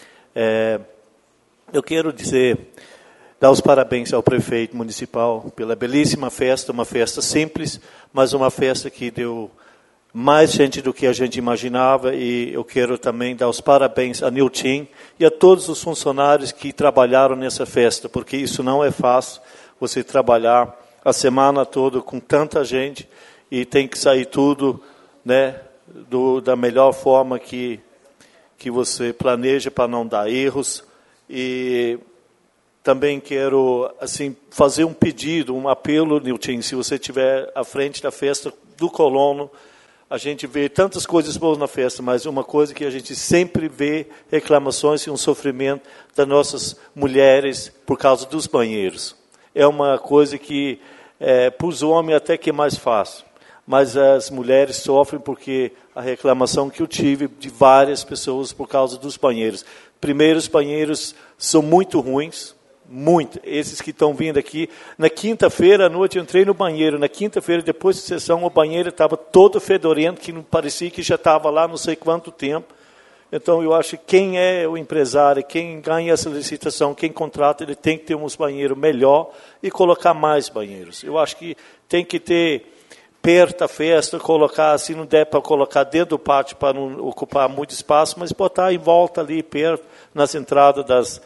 Speaker 7: Eu quero dar os parabéns ao prefeito municipal pela belíssima festa, uma festa simples, mas uma festa que deu mais gente do que a gente imaginava, e eu quero também dar os parabéns a Nilton e a todos os funcionários que trabalharam nessa festa, porque isso não é fácil, você trabalhar a semana toda com tanta gente e tem que sair tudo, né, da melhor forma que você planeja para não dar erros. E também quero assim fazer um pedido, um apelo, Nilton, se você estiver à frente da festa do Colono. A gente vê tantas coisas boas na festa, mas uma coisa que a gente sempre vê reclamações e um sofrimento das nossas mulheres por causa dos banheiros. É uma coisa que, para os homens, até que é mais fácil. Mas as mulheres sofrem porque a reclamação que eu tive de várias pessoas por causa dos banheiros. Primeiro, os banheiros são muito ruins. Muito. Esses que estão vindo aqui. Na quinta-feira à noite eu entrei no banheiro. Na quinta-feira, depois da sessão, o banheiro estava todo fedorento, que não parecia que já estava lá não sei quanto tempo. Então, eu acho que quem é o empresário, quem ganha essa licitação, quem contrata, ele tem que ter uns banheiros melhor e colocar mais banheiros. Eu acho que tem que ter perto da festa, colocar, se não der para colocar dentro do pátio para não ocupar muito espaço, mas botar em volta ali, perto, nas entradas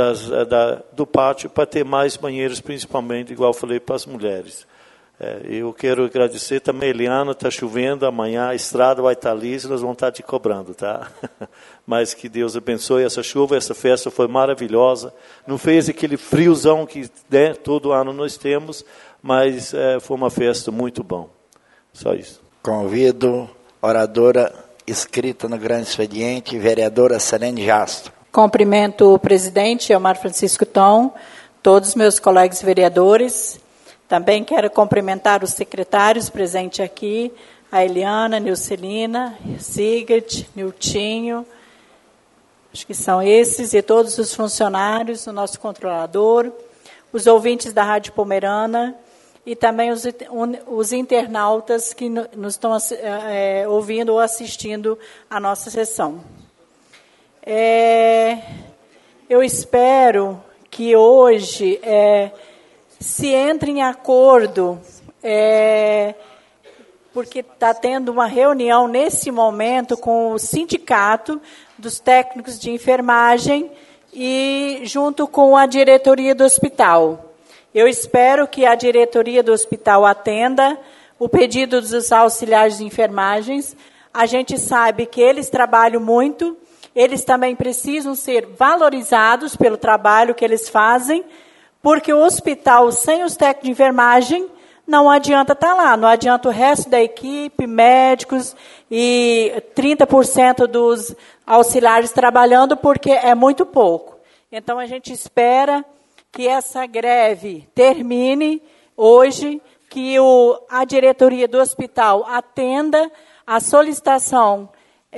Speaker 7: do pátio, para ter mais banheiros, principalmente, igual eu falei, para as mulheres. Eu quero agradecer também, Eliana, está chovendo, amanhã a estrada vai estar lisa, nós vamos estar te cobrando, tá? Mas que Deus abençoe essa chuva, essa festa foi maravilhosa, não fez aquele friozão que, né, todo ano nós temos, mas foi uma festa muito bom. Só isso.
Speaker 1: Convido oradora inscrita no grande expediente, vereadora Selene Jastro.
Speaker 6: Cumprimento o presidente Elmar Francisco Tom, todos os meus colegas vereadores. Também quero cumprimentar os secretários presentes aqui, a Eliana, Nilcelina, Sigrid, Niltinho, acho que são esses, e todos os funcionários, o nosso controlador, os ouvintes da Rádio Pomerana e também os internautas que nos estão ouvindo ou assistindo a nossa sessão. Eu espero que hoje se entre em acordo, porque está tendo uma reunião nesse momento com o sindicato dos técnicos de enfermagem e junto com a diretoria do hospital. Eu espero que a diretoria do hospital atenda o pedido dos auxiliares de enfermagens. A gente sabe que eles trabalham muito, eles também precisam ser valorizados pelo trabalho que eles fazem, porque o hospital, sem os técnicos de enfermagem, não adianta estar lá, não adianta o resto da equipe, médicos e 30% dos auxiliares trabalhando, porque é muito pouco. Então, a gente espera que essa greve termine hoje, que a diretoria do hospital atenda a solicitação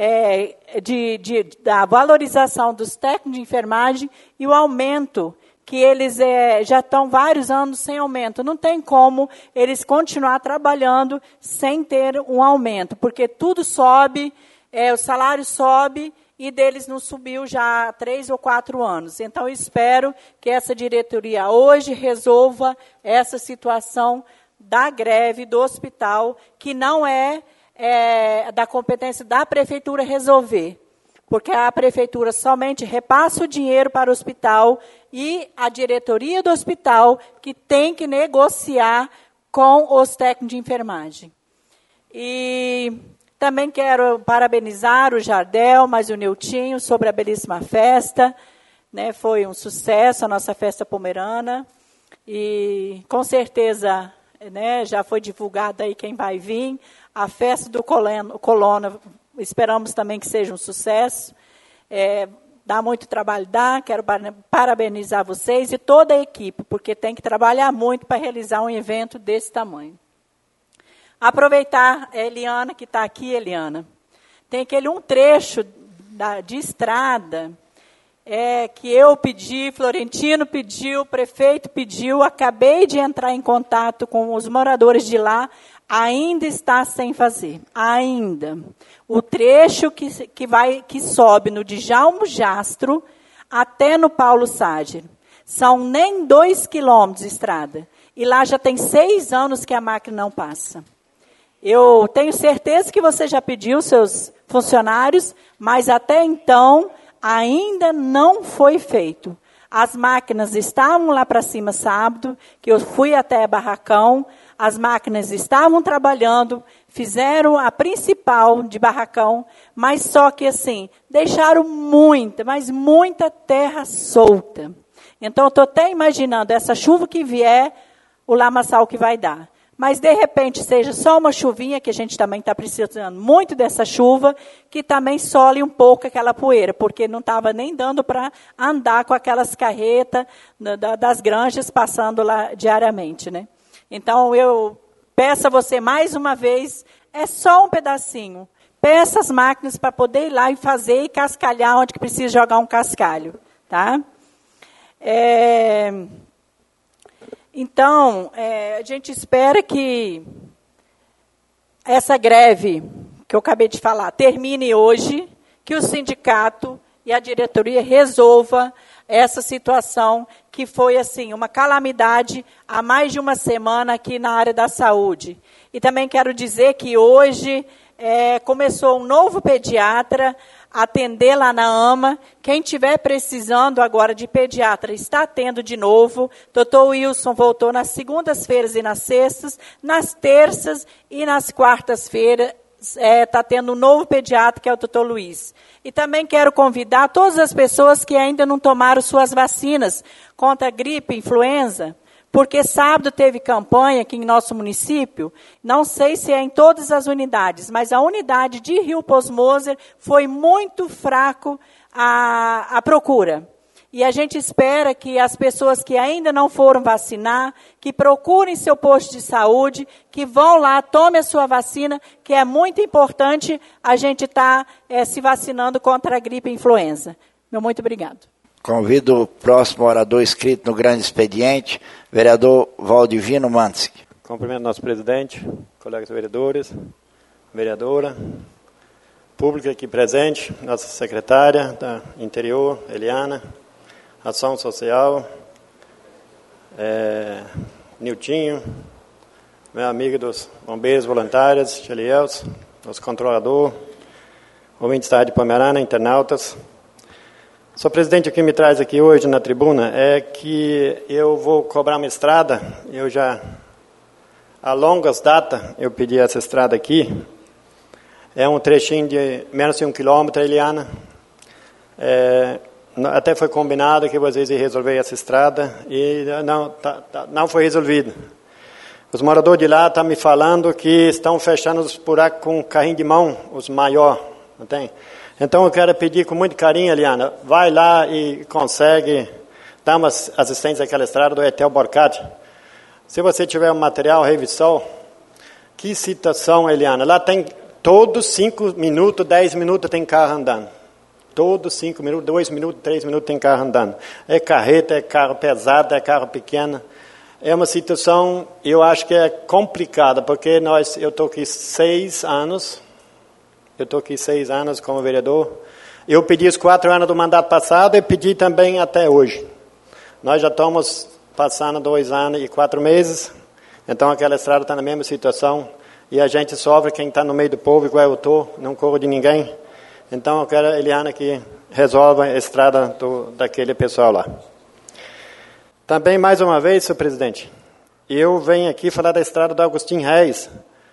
Speaker 6: da valorização dos técnicos de enfermagem e o aumento, que eles já estão vários anos sem aumento. Não tem como eles continuar trabalhando sem ter um aumento, porque tudo sobe, o salário sobe, e deles não subiu já há 3 ou 4 anos. Então, eu espero que essa diretoria hoje resolva essa situação da greve do hospital, que não é da competência da prefeitura resolver, porque a prefeitura somente repassa o dinheiro para o hospital e a diretoria do hospital que tem que negociar com os técnicos de enfermagem. E também quero parabenizar o Jardel, mas o Niltinho, sobre a belíssima festa. Né, foi um sucesso a nossa festa pomerana. E, com certeza, né, já foi divulgado aí quem vai vir. A festa do Colono, esperamos também que seja um sucesso. Dá muito trabalho, quero parabenizar vocês e toda a equipe, porque tem que trabalhar muito para realizar um evento desse tamanho. Aproveitar a Eliana, que está aqui, Eliana. Tem um trecho de estrada que eu pedi, Florentino pediu, o prefeito pediu, acabei de entrar em contato com os moradores de lá, ainda está sem fazer, ainda. O trecho que sobe no Djalmo Jastro até no Paulo Sager. São nem 2 quilômetros de estrada. E lá já tem 6 anos que a máquina não passa. Eu tenho certeza que você já pediu seus funcionários, mas até então ainda não foi feito. As máquinas estavam lá para cima sábado, que eu fui até Barracão, as máquinas estavam trabalhando, fizeram a principal de Barracão, mas só que assim, deixaram muita, mas muita terra solta. Então, eu estou até imaginando essa chuva que vier, o lamaçal que vai dar. Mas, de repente, seja só uma chuvinha, que a gente também está precisando muito dessa chuva, que também sole um pouco aquela poeira, porque não estava nem dando para andar com aquelas carretas das granjas passando lá diariamente, né? Então, eu peço a você mais uma vez, é só um pedacinho. Peça as máquinas para poder ir lá e fazer e cascalhar onde que precisa jogar um cascalho, tá? Então, a gente espera que essa greve que eu acabei de falar termine hoje, que o sindicato e a diretoria resolva essa situação que foi assim uma calamidade há mais de uma semana aqui na área da saúde. E também quero dizer que hoje começou um novo pediatra a atender lá na AMA. Quem estiver precisando agora de pediatra está tendo de novo. Dr. Wilson voltou nas segundas-feiras e nas sextas, nas terças e nas quartas-feiras. Está tendo um novo pediatra, que é o Dr. Luiz. E também quero convidar todas as pessoas que ainda não tomaram suas vacinas contra a gripe, influenza, porque sábado teve campanha aqui em nosso município, não sei se é em todas as unidades, mas a unidade de Rio Posmoser foi muito fraco a procura. E a gente espera que as pessoas que ainda não foram vacinar, que procurem seu posto de saúde, que vão lá, tomem a sua vacina, que é muito importante a gente estar se vacinando contra a gripe e influenza. Meu muito obrigado.
Speaker 1: Convido o próximo orador inscrito no grande expediente, vereador Valdivino Mantzig.
Speaker 8: Cumprimento nosso presidente, colegas vereadores, vereadora, público aqui presente, nossa secretária da Interior, Eliana, Ação Social, Niltinho, meu amigo dos bombeiros voluntários, Cheliels, nosso controlador, ouvintes da Rádio Pomerana, internautas. Senhor presidente, o que me traz aqui hoje na tribuna é que eu vou cobrar uma estrada. Eu já, há longas datas, eu pedi essa estrada aqui. É um trechinho de menos de 1 quilômetro, Eliana. Até foi combinado que vocês iam resolver essa estrada e não foi resolvido. Os moradores de lá estão me falando que estão fechando os buracos com carrinho de mão, os maiores, não tem? Então eu quero pedir com muito carinho, Eliana, vai lá e consegue dar uma assistência àquela estrada do Etel Borcati. Se você tiver um material, revisão, que situação, Eliana, lá tem todos 5 minutos, 10 minutos tem carro andando. Todos 5 minutos, 2 minutos, 3 minutos tem carro andando. É carreta, é carro pesado, é carro pequeno. É uma situação, eu acho que é complicada, porque eu estou aqui 6 anos... Eu estou aqui 6 anos como vereador. Eu pedi os 4 anos do mandato passado e pedi também até hoje. Nós já estamos passando 2 anos e 4 meses. Então aquela estrada está na mesma situação. E a gente sofre, quem está no meio do povo, igual eu estou, não corro de ninguém. Então eu quero a Eliana que resolva a estrada daquele pessoal lá. Também, mais uma vez, senhor presidente, eu venho aqui falar da estrada do Agostinho Reis.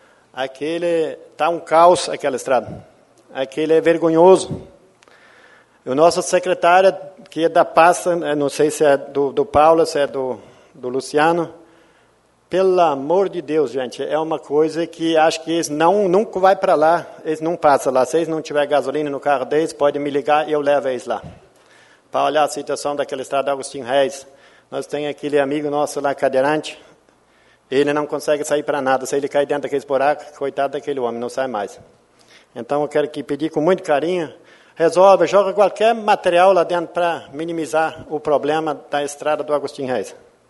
Speaker 8: Está um caos, aquela estrada. Aquele é vergonhoso. O nosso secretário, que é da pasta, não sei se é do Paulo, se é do Luciano, pelo amor de Deus, gente, é uma coisa que acho que eles nunca vai para lá, eles não passam lá. Se eles não tiver gasolina no carro deles, podem me ligar e eu levo eles lá. Para olhar a situação daquela estrada Agostinho Reis. Nós temos aquele amigo nosso lá, cadeirante. Ele não consegue sair para nada. Se ele cair dentro daqueles buracos, coitado daquele homem, não sai mais. Então eu quero pedir com muito carinho, resolve, joga qualquer material lá dentro para minimizar o problema da estrada do Agostinho Reis.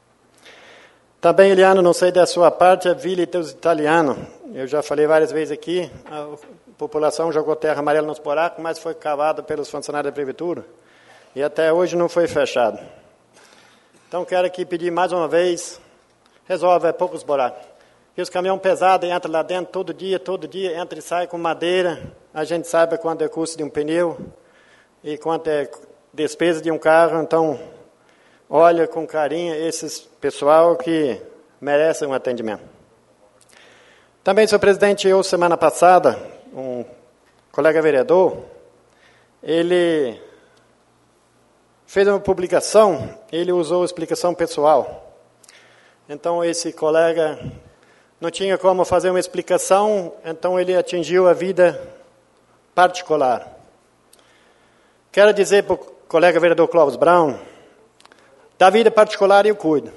Speaker 8: Também, Eliano, não sei da sua parte, a Vila dos Italianos. Eu já falei várias vezes aqui, a população jogou terra amarela nos buracos, mas foi cavada pelos funcionários da prefeitura. E até hoje não foi fechado. Então quero pedir mais uma vez, resolve poucos buracos. E os caminhões pesados entram lá dentro todo dia, entra e sai com madeira. A gente sabe quanto é o custo de um pneu e quanto é despesa de um carro. Então, olha com carinho esse pessoal que merece um atendimento. Também, senhor presidente, eu, semana passada, um colega vereador, ele fez uma publicação, ele usou explicação pessoal. Então, esse colega não tinha como fazer uma explicação, então ele atingiu a vida particular. Quero dizer para o colega vereador Clóvis Brown, da vida particular eu cuido.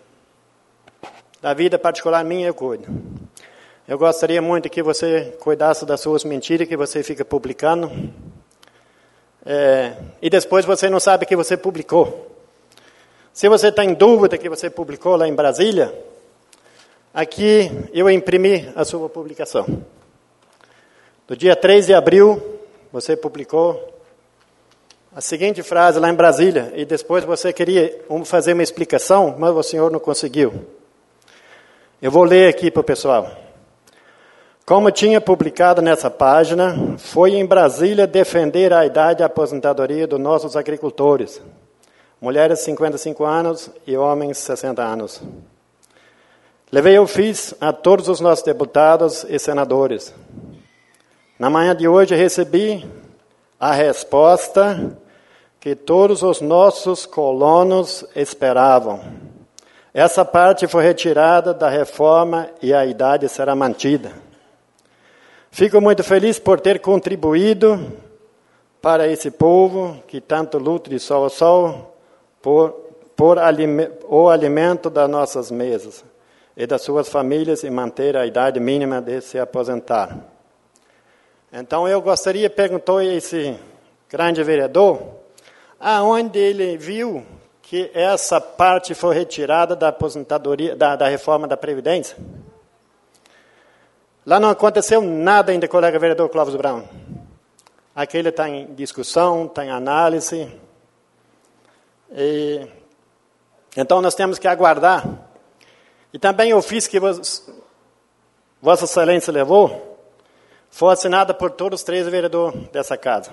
Speaker 8: Da vida particular minha eu cuido. Eu gostaria muito que você cuidasse das suas mentiras que você fica publicando. E depois você não sabe que você publicou. Se você está em dúvida que você publicou lá em Brasília, aqui eu imprimi a sua publicação. No dia 3 de abril, você publicou a seguinte frase lá em Brasília, e depois você queria fazer uma explicação, mas o senhor não conseguiu. Eu vou ler aqui para o pessoal. Como tinha publicado nessa página, foi em Brasília defender a idade de aposentadoria dos nossos agricultores. Mulheres 55 anos e homens 60 anos. Levei ofício a todos os nossos deputados e senadores. Na manhã de hoje recebi a resposta que todos os nossos colonos esperavam. Essa parte foi retirada da reforma e a idade será mantida. Fico muito feliz por ter contribuído para esse povo que tanto luta de sol a sol por o alimento das nossas mesas e das suas famílias e manter a idade mínima de se aposentar. Então eu gostaria, perguntou esse grande vereador, aonde ele viu que essa parte foi retirada da aposentadoria, da reforma da Previdência? Lá não aconteceu nada ainda, colega vereador Clóvis Brown. Aquele está em discussão, está em análise. Então nós temos que aguardar. E também o ofício que Vossa Excelência levou foi assinado por todos os 3 vereadores dessa casa.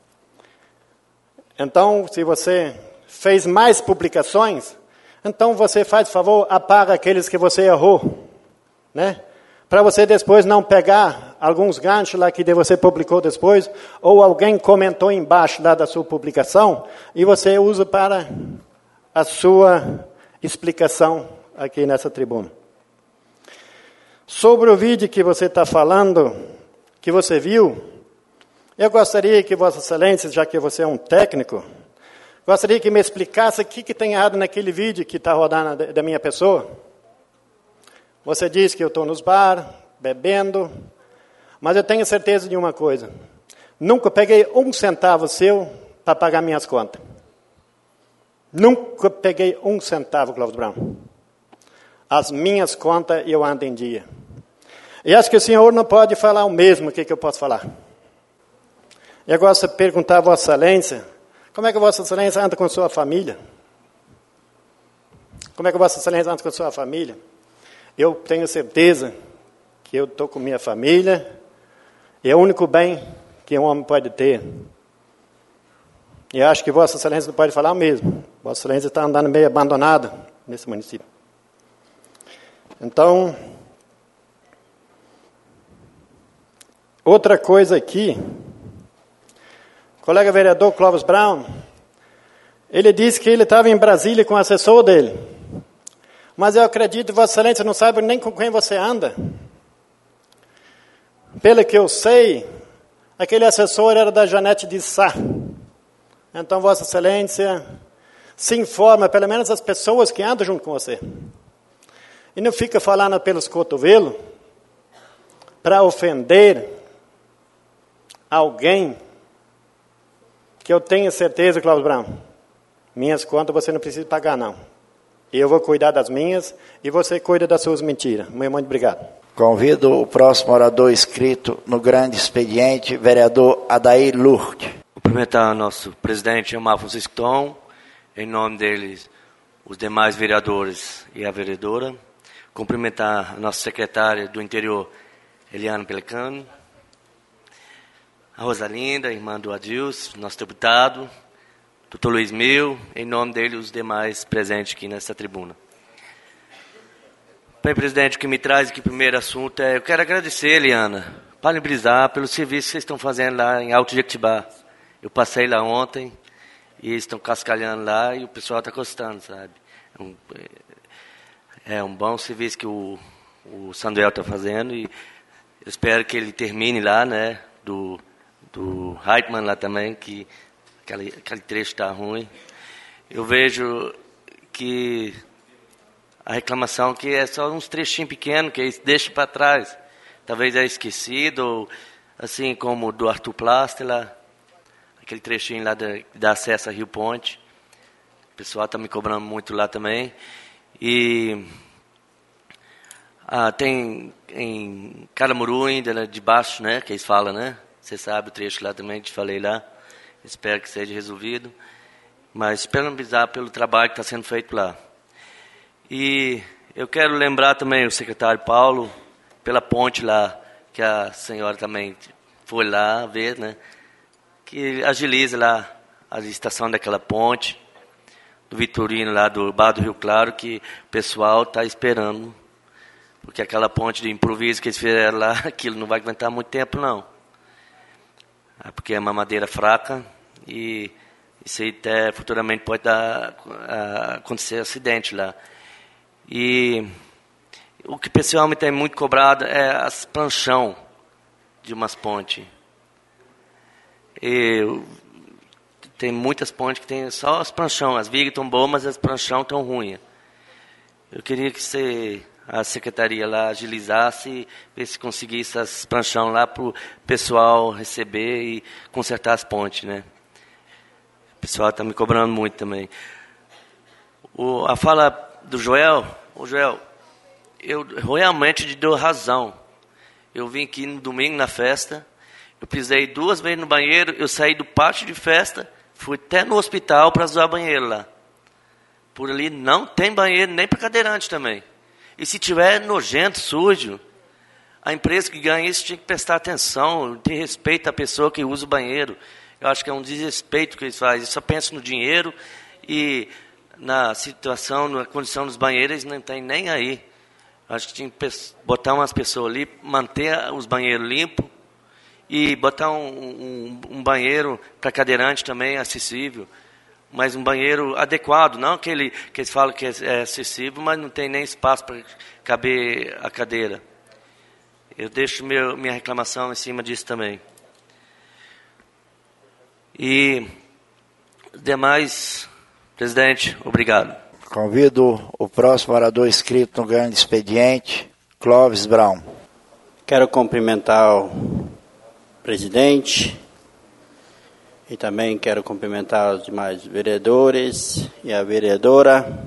Speaker 8: Então, se você fez mais publicações, então você faz favor, apaga aqueles que você errou, né? Para você depois não pegar alguns ganchos lá que você publicou depois, ou alguém comentou embaixo lá da sua publicação, e você usa para a sua explicação aqui nessa tribuna. Sobre o vídeo que você está falando, que você viu, eu gostaria que Vossa Excelência, já que você é um técnico, gostaria que me explicasse o que tem errado naquele vídeo que está rodando da minha pessoa. Você diz que eu estou nos bar, bebendo, mas eu tenho certeza de uma coisa. Nunca peguei 1 centavo seu para pagar minhas contas. Nunca peguei 1 centavo, Clóvis Brown. As minhas contas eu ando em dia. E acho que o senhor não pode falar o mesmo que eu posso falar. Eu gosto de perguntar a Vossa Excelência, como é que Vossa Excelência anda com sua família? Como é que Vossa Excelência anda com sua família? Eu tenho certeza que eu estou com minha família, é o único bem que um homem pode ter. E acho que Vossa Excelência não pode falar o mesmo. Vossa Excelência está andando meio abandonada nesse município. Então, outra coisa aqui, o colega vereador Clóvis Brown, ele disse que ele estava em Brasília com o assessor dele. Mas eu acredito que Vossa Excelência não sabe nem com quem você anda. Pelo que eu sei, aquele assessor era da Janete de Sá. Então, Vossa Excelência se informa, pelo menos as pessoas que andam junto com você. E não fica falando pelos cotovelos para ofender alguém que eu tenho certeza, Clóvis Brown, minhas contas você não precisa pagar, não. Eu vou cuidar das minhas e você cuida das suas mentiras. Muito obrigado.
Speaker 1: Convido o próximo orador inscrito no grande expediente, vereador Adair Lourdes.
Speaker 4: Cumprimentar nosso presidente Elmar Francisco Tom, em nome deles, os demais vereadores e a vereadora. Cumprimentar a nossa secretária do Interior, Eliane Pelicano. A Rosalinda, irmã do Adilson, nosso deputado. Dr. Luiz Mil, em nome dele e os demais presentes aqui nessa tribuna. Bem, presidente, o que me traz aqui, primeiro assunto, eu quero agradecer, Eliana, parabenizar pelo serviço que vocês estão fazendo lá em Alto Jequitibá. Eu passei lá ontem e eles estão cascalhando lá e o pessoal está gostando, sabe? É um bom serviço que o Sanduel está fazendo e eu espero que ele termine lá, né, do Heitmann lá também, que aquele trecho está ruim. Eu vejo que a reclamação que é só uns trechinhos pequenos, que eles deixam para trás. Talvez é esquecido, ou, assim como do Arthur Plaster lá, aquele trechinho lá da acesso a Rio Ponte. O pessoal está me cobrando muito lá também. E tem em Caramuru ainda, de baixo, né, que eles falam, né? Você sabe o trecho lá também, que te falei lá. Espero que seja resolvido. Mas parabenizar pelo trabalho que está sendo feito lá. E eu quero lembrar também o secretário Paulo, pela ponte lá, que a senhora também foi lá ver, né? Que agilize lá a licitação daquela ponte, do Vitorino lá do Bar do Rio Claro, que o pessoal está esperando. Porque aquela ponte de improviso que eles fizeram lá, aquilo não vai aguentar muito tempo, não. Porque é uma madeira fraca e isso aí até futuramente pode acontecer acidente lá. E o que o pessoal me tem muito cobrado é as pranchão de umas pontes. Tem muitas pontes que tem só as pranchão. As vigas estão boas, mas as pranchão estão ruins. Eu queria que a secretaria lá agilizasse, ver se conseguisse as pranchão lá para o pessoal receber e consertar as pontes, né? O pessoal está me cobrando muito também. A fala do Joel, eu realmente te dou razão. Eu vim aqui no domingo na festa, eu pisei 2 vezes no banheiro, eu saí do pátio de festa, fui até no hospital para usar banheiro lá. Por ali não tem banheiro, nem para cadeirante também. E se tiver nojento, sujo, a empresa que ganha isso tinha que prestar atenção, ter respeito à pessoa que usa o banheiro. Eu acho que é um desrespeito que eles fazem. Eles só pensam no dinheiro e na situação, na condição dos banheiros, eles não têm nem aí. Eu acho que tinha que botar umas pessoas ali, manter os banheiros limpos e botar um banheiro para cadeirante também acessível. Mas um banheiro adequado, não aquele que eles falam que é acessível, mas não tem nem espaço para caber a cadeira. Eu deixo minha reclamação em cima disso também. E demais, presidente, obrigado.
Speaker 1: Convido o próximo orador inscrito no grande expediente, Clóvis Brown.
Speaker 9: Quero cumprimentar o presidente e também quero cumprimentar os demais vereadores e a vereadora.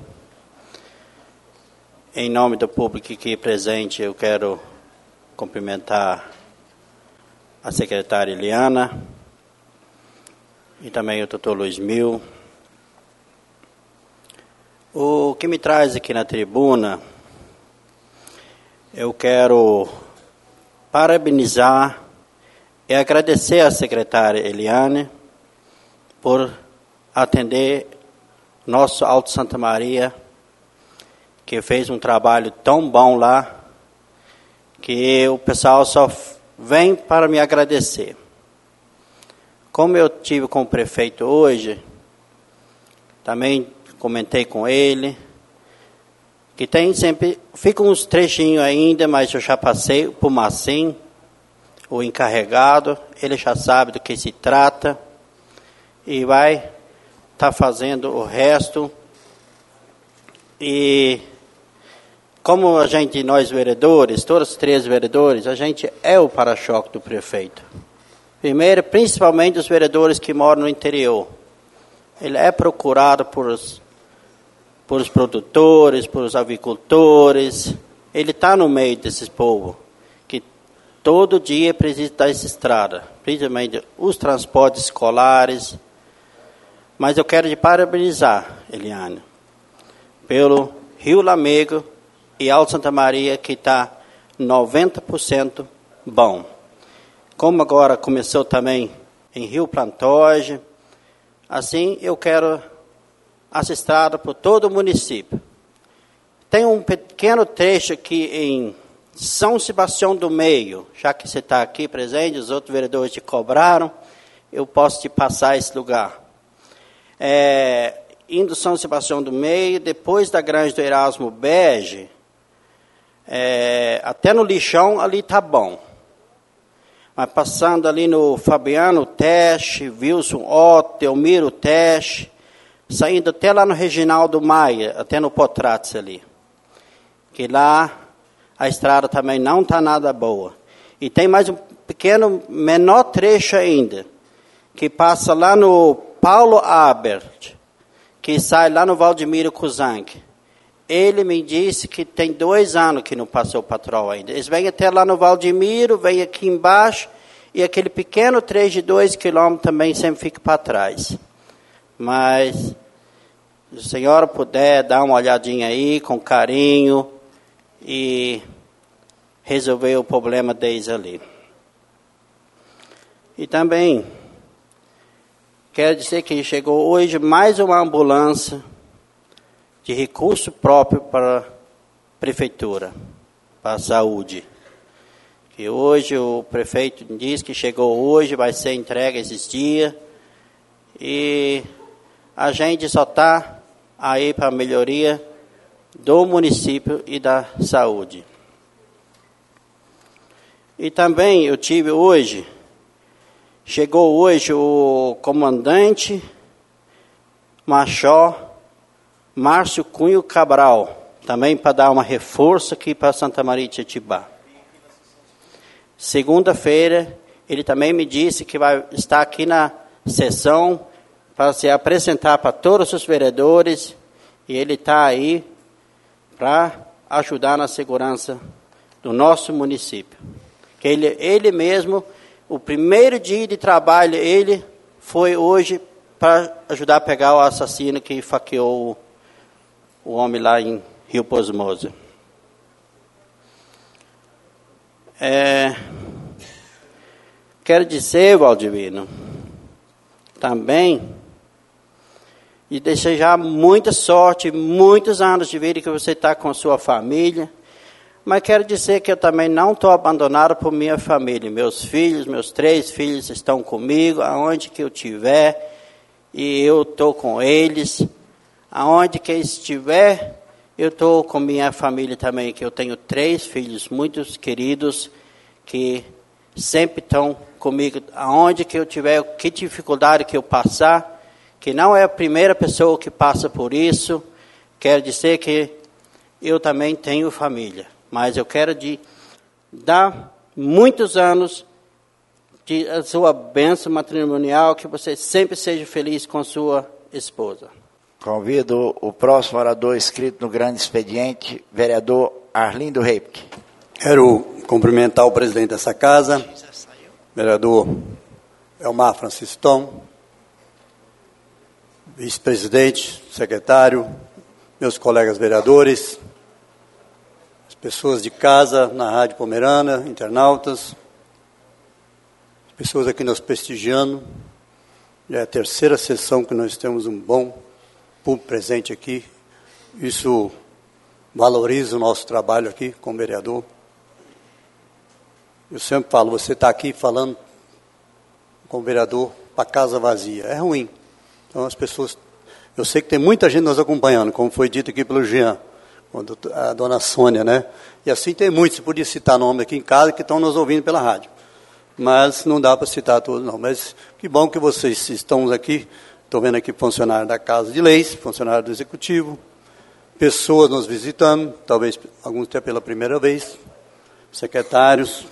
Speaker 9: Em nome do público aqui presente, eu quero cumprimentar a secretária Eliana e também o doutor Luiz Mil. O que me traz aqui na tribuna, eu quero parabenizar e agradecer à secretária Eliane por atender nosso Alto Santa Maria, que fez um trabalho tão bom lá, que o pessoal só vem para me agradecer. Como eu tive com o prefeito hoje, também comentei com ele, que tem sempre, fica uns trechinhos ainda, mas eu já passei por Massim, o encarregado, ele já sabe do que se trata, e vai estar fazendo o resto. E como nós vereadores, todos os 3 vereadores, a gente é o para-choque do prefeito. Primeiro, principalmente os vereadores que moram no interior. Ele é procurado por os produtores, por os avicultores. Ele está no meio desses povos, que todo dia precisa dessa estrada, principalmente os transportes escolares. Mas eu quero te parabenizar, Eliane, pelo Rio Lamego e Alto Santa Maria, que está 90% bom. Como agora começou também em Rio Plantoge, Assim, eu quero essa estrada por todo o município. Tem um pequeno trecho aqui em São Sebastião do Meio, já que você está aqui presente, os outros vereadores te cobraram, eu posso te passar esse lugar. Indo São Sebastião do Meio, depois da Grande do Erasmo Bege, até no lixão ali está bom. Mas passando ali no Fabiano Teste, Wilson Otto, Elmiro Teste, saindo até lá no Reginaldo Maia, até no Potrates ali. Que lá a estrada também não está nada boa. E tem mais um pequeno, menor trecho ainda, que passa lá no Paulo Abert, que sai lá no Valdemiro Kuzank. Ele me disse que tem 2 anos que não passou o patrol ainda. Eles vêm até lá no Valdemiro, vêm aqui embaixo, e aquele pequeno trecho de 2 quilômetros também sempre fica para trás. Mas, se a senhora puder dar uma olhadinha aí, com carinho, e resolver o problema deles ali. E também, quero dizer que chegou hoje mais uma ambulância de recurso próprio para a prefeitura, para a saúde. Que hoje o prefeito diz que chegou hoje, vai ser entregue esses dias, e a gente só está aí para a melhoria do município e da saúde. E também eu tive hoje, chegou hoje o comandante Major Márcio Cunho Cabral, também para dar uma reforço aqui para Santa Maria de Itibá. Segunda-feira, ele também me disse que vai estar aqui na sessão para se apresentar para todos os vereadores, e ele está aí para ajudar na segurança do nosso município. Que ele mesmo, o primeiro dia de trabalho, ele foi hoje para ajudar a pegar o assassino que faqueou o homem lá em Rio Posmoso. Quero dizer, Valdivino, também, e desejar muita sorte, muitos anos de vida que você está com a sua família, mas quero dizer que eu também não estou abandonado por minha família. Meus filhos, meus 3 filhos estão comigo, aonde que eu estiver, e eu estou com eles. Aonde que estiver, eu estou com minha família também, que eu tenho 3 filhos muito queridos, que sempre estão comigo. Aonde que eu tiver, que dificuldade que eu passar, que não é a primeira pessoa que passa por isso, quero dizer que eu também tenho família. Mas eu quero dar muitos anos de a sua bênção matrimonial, que você sempre seja feliz com sua esposa.
Speaker 1: Convido o próximo orador inscrito no grande expediente, vereador Arlindo Reipke.
Speaker 10: Quero cumprimentar o presidente dessa casa, vereador Elmar Franciston, vice-presidente, secretário, meus colegas vereadores, as pessoas de casa na Rádio Pomerana, internautas, as pessoas aqui nos prestigiando. É a 3ª sessão que nós temos um bom público presente aqui. Isso valoriza o nosso trabalho aqui como vereador. Eu sempre falo, você está aqui falando como vereador para casa vazia. É ruim. Então as pessoas... Eu sei que tem muita gente nos acompanhando, como foi dito aqui pelo Jean, a dona Sônia, né? E assim tem muitos, você podia citar nome aqui em casa, que estão nos ouvindo pela rádio. Mas não dá para citar todos, não. Mas que bom que vocês estão aqui. Estou vendo aqui funcionários da Casa de Leis, funcionários do Executivo, pessoas nos visitando, talvez alguns até pela primeira vez, secretários.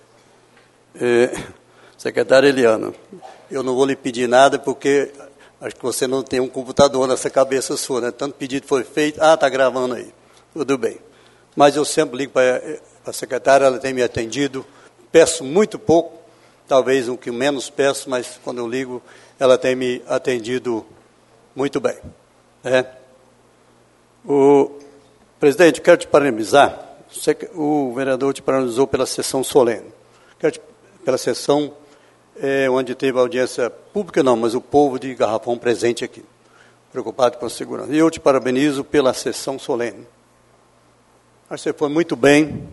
Speaker 10: Secretária Eliana, eu não vou lhe pedir nada porque acho que você não tem um computador nessa cabeça sua, né? Tanto pedido foi feito, está gravando aí, tudo bem. Mas eu sempre ligo para a secretária, ela tem me atendido, peço muito pouco, talvez o que menos peço, mas quando eu ligo, ela tem me atendido muito bem. O presidente, quero te parabenizar, o vereador te parabenizou pela sessão solene, pela sessão onde teve audiência pública, não, mas o povo de Garrafão presente aqui, preocupado com a segurança. E eu te parabenizo pela sessão solene. Acho que você foi muito bem,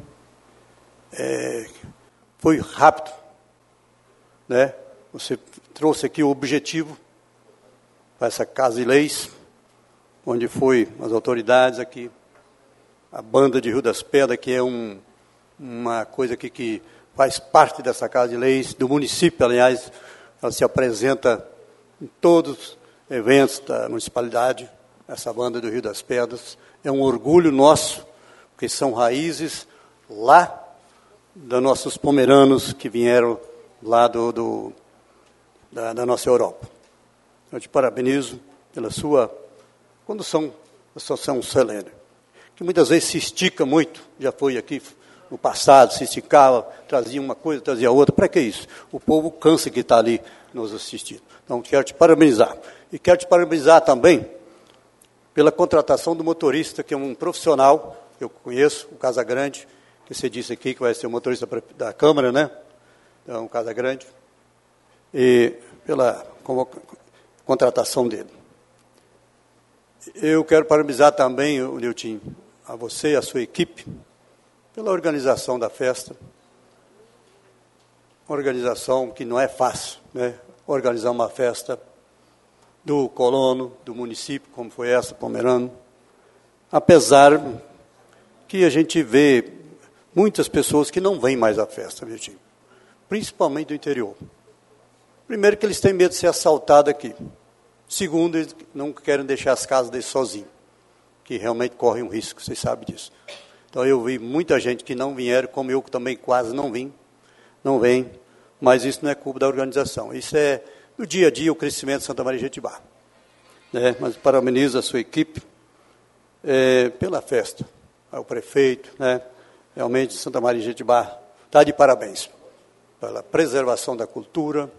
Speaker 10: foi rápido, né? Você trouxe aqui o objetivo para essa Casa de Leis, onde foi as autoridades aqui, a banda de Rio das Pedras, que é uma coisa aqui que faz parte dessa Casa de Leis, do município, aliás, ela se apresenta em todos os eventos da municipalidade, essa banda do Rio das Pedras. É um orgulho nosso, porque são raízes lá dos nossos pomeranos que vieram lá da nossa Europa. Eu te parabenizo pela sua condução da Associação Solene, que muitas vezes se estica muito, já foi aqui no passado, se esticava, trazia uma coisa, trazia outra. Para que isso? O povo cansa que está ali nos assistindo. Então, quero te parabenizar. E quero te parabenizar também pela contratação do motorista, que é um profissional, eu conheço, o Casagrande, que você disse aqui que vai ser o motorista da Câmara, né? Então, o Casagrande. E pela contratação dele. Eu quero parabenizar também, Nilton, a você e a sua equipe, pela organização da festa. Uma organização que não é fácil, né? Organizar uma festa do colono, do município, como foi essa, Pomerano. Apesar que a gente vê muitas pessoas que não vêm mais à festa, Nilton, principalmente do interior. Primeiro, que eles têm medo de ser assaltados aqui. Segundo, eles não querem deixar as casas deles sozinhos, que realmente correm um risco, vocês sabem disso. Então, eu vi muita gente que não vieram, como eu que também quase não vim, não vem, mas isso não é culpa da organização. Isso é, no dia a dia, o crescimento de Santa Maria de Jetibá. Mas parabenizo a sua equipe pela festa. O prefeito, né? Realmente, Santa Maria de Jetibá está de parabéns pela preservação da cultura,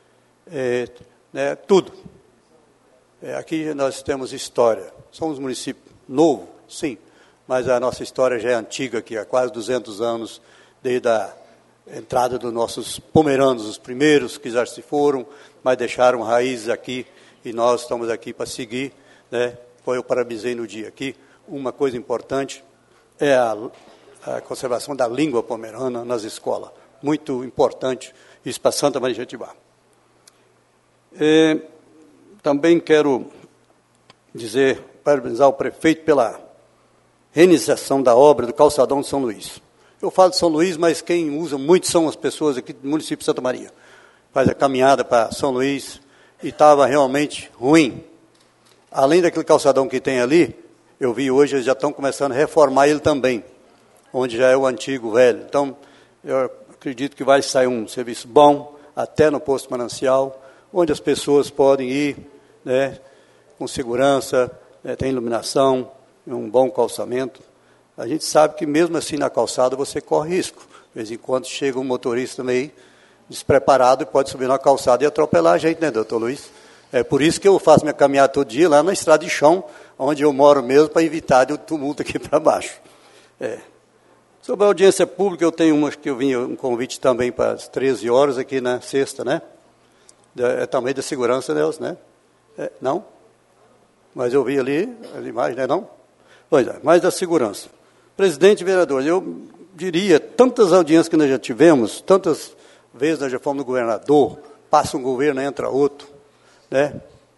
Speaker 10: tudo. Aqui nós temos história. Somos um município novo, sim, mas a nossa história já é antiga aqui, há quase 200 anos, desde a entrada dos nossos pomeranos, os primeiros que já se foram, mas deixaram raízes aqui, e nós estamos aqui para seguir, né? Foi eu parabenizei no dia aqui. Uma coisa importante é a conservação da língua pomerana nas escolas. Muito importante isso para Santa Maria de Jetibá. Também quero parabenizar o prefeito pela reiniciação da obra do calçadão de São Luís. Eu falo de São Luís, mas quem usa muito são as pessoas aqui do município de Santa Maria. Faz a caminhada para São Luís e estava realmente ruim. Além daquele calçadão que tem ali, eu vi hoje, eles já estão começando a reformar ele também, onde já é o antigo velho. Então, eu acredito que vai sair um serviço bom, até no posto Manancial, onde as pessoas podem ir, né, com segurança, né, tem iluminação, um bom calçamento. A gente sabe que mesmo assim na calçada você corre risco. De vez em quando chega um motorista meio despreparado e pode subir na calçada e atropelar a gente, né, doutor Luiz? É por isso que eu faço minha caminhada todo dia lá na estrada de chão, onde eu moro mesmo, para evitar o tumulto aqui para baixo. Sobre a audiência pública, eu tenho que eu vim um convite também para as 13 horas aqui na sexta, né? Também da segurança, Deus, né? Não? Mas eu vi ali as imagens, né? Não? Pois é, mais da segurança. Presidente e vereador, eu diria, tantas audiências que nós já tivemos, tantas vezes nós já fomos no governador, passa um governo, entra outro, né?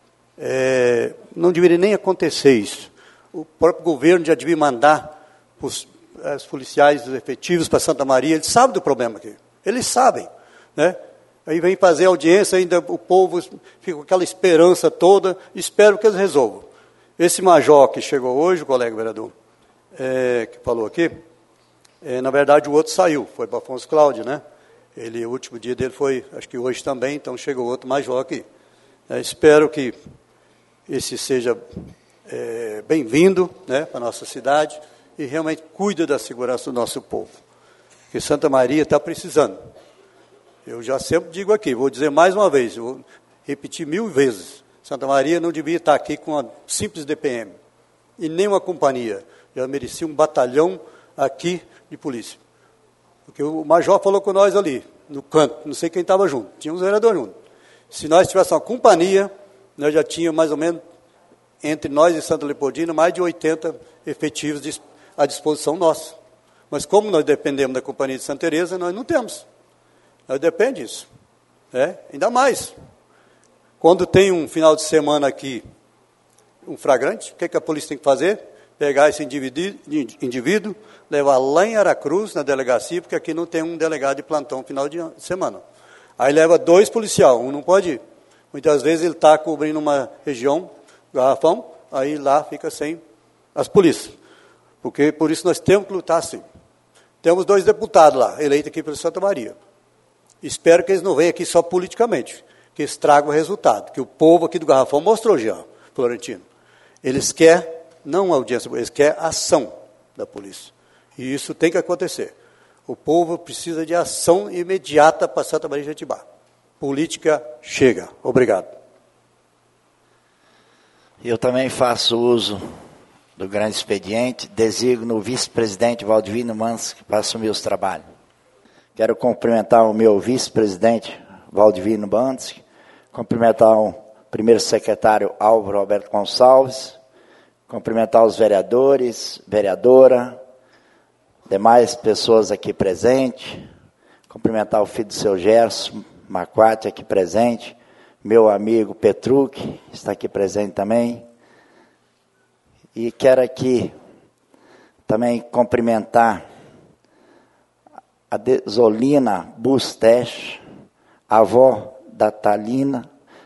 Speaker 10: Não deveria nem acontecer isso. O próprio governo já devia mandar os policiais efetivos para Santa Maria, eles sabem do problema aqui, eles sabem, né? Aí vem fazer audiência, ainda o povo fica com aquela esperança toda, espero que eles resolvam. Esse major que chegou hoje, o colega vereador, que falou aqui, na verdade o outro saiu, foi para Afonso Cláudio, né? O último dia dele foi, acho que hoje também, então chegou outro major aqui. Espero que esse seja bem-vindo, né, para a nossa cidade e realmente cuide da segurança do nosso povo. Porque Santa Maria está precisando. Eu já sempre digo aqui, vou dizer mais uma vez, vou repetir 1000 vezes. Santa Maria não devia estar aqui com uma simples DPM, e nem uma companhia. Já merecia um batalhão aqui de polícia. Porque o major falou com nós ali, no canto, não sei quem estava junto, tinha uns vereadores juntos. Se nós tivéssemos uma companhia, nós já tínhamos mais ou menos, entre nós e Santa Leopoldina, mais de 80 efetivos à disposição nossa. Mas como nós dependemos da Companhia de Santa Teresa, nós não temos. Nós dependemos disso. Ainda mais. Quando tem um final de semana aqui, um flagrante, o que a polícia tem que fazer? Pegar esse indivíduo, levar lá em Aracruz, na delegacia, porque aqui não tem um delegado de plantão final de semana. Aí leva 2 policiais, um não pode ir. Muitas vezes ele está cobrindo uma região, garrafão, aí lá fica sem as polícias. Porque por isso nós temos que lutar assim. Temos 2 deputados lá, eleitos aqui pelo Santa Maria. Espero que eles não venham aqui só politicamente, que eles tragam o resultado, que o povo aqui do Garrafão mostrou, Jean Florentino. Eles querem, não audiência, eles querem ação da polícia. E isso tem que acontecer. O povo precisa de ação imediata para Santa Maria de Jetibá. Política chega. Obrigado.
Speaker 1: Eu também faço uso do grande expediente, designo o vice-presidente Valdivino Mansky para assumir os trabalhos. Quero cumprimentar o meu vice-presidente Valdivino Mansky, cumprimentar o primeiro secretário Álvaro Roberto Gonçalves, cumprimentar os vereadores, vereadora, demais pessoas aqui presentes, cumprimentar o filho do seu Gerson Maquati aqui presente, meu amigo Petruc, está aqui presente também. E quero aqui também cumprimentar a Desolina Bustech, avó da Tailina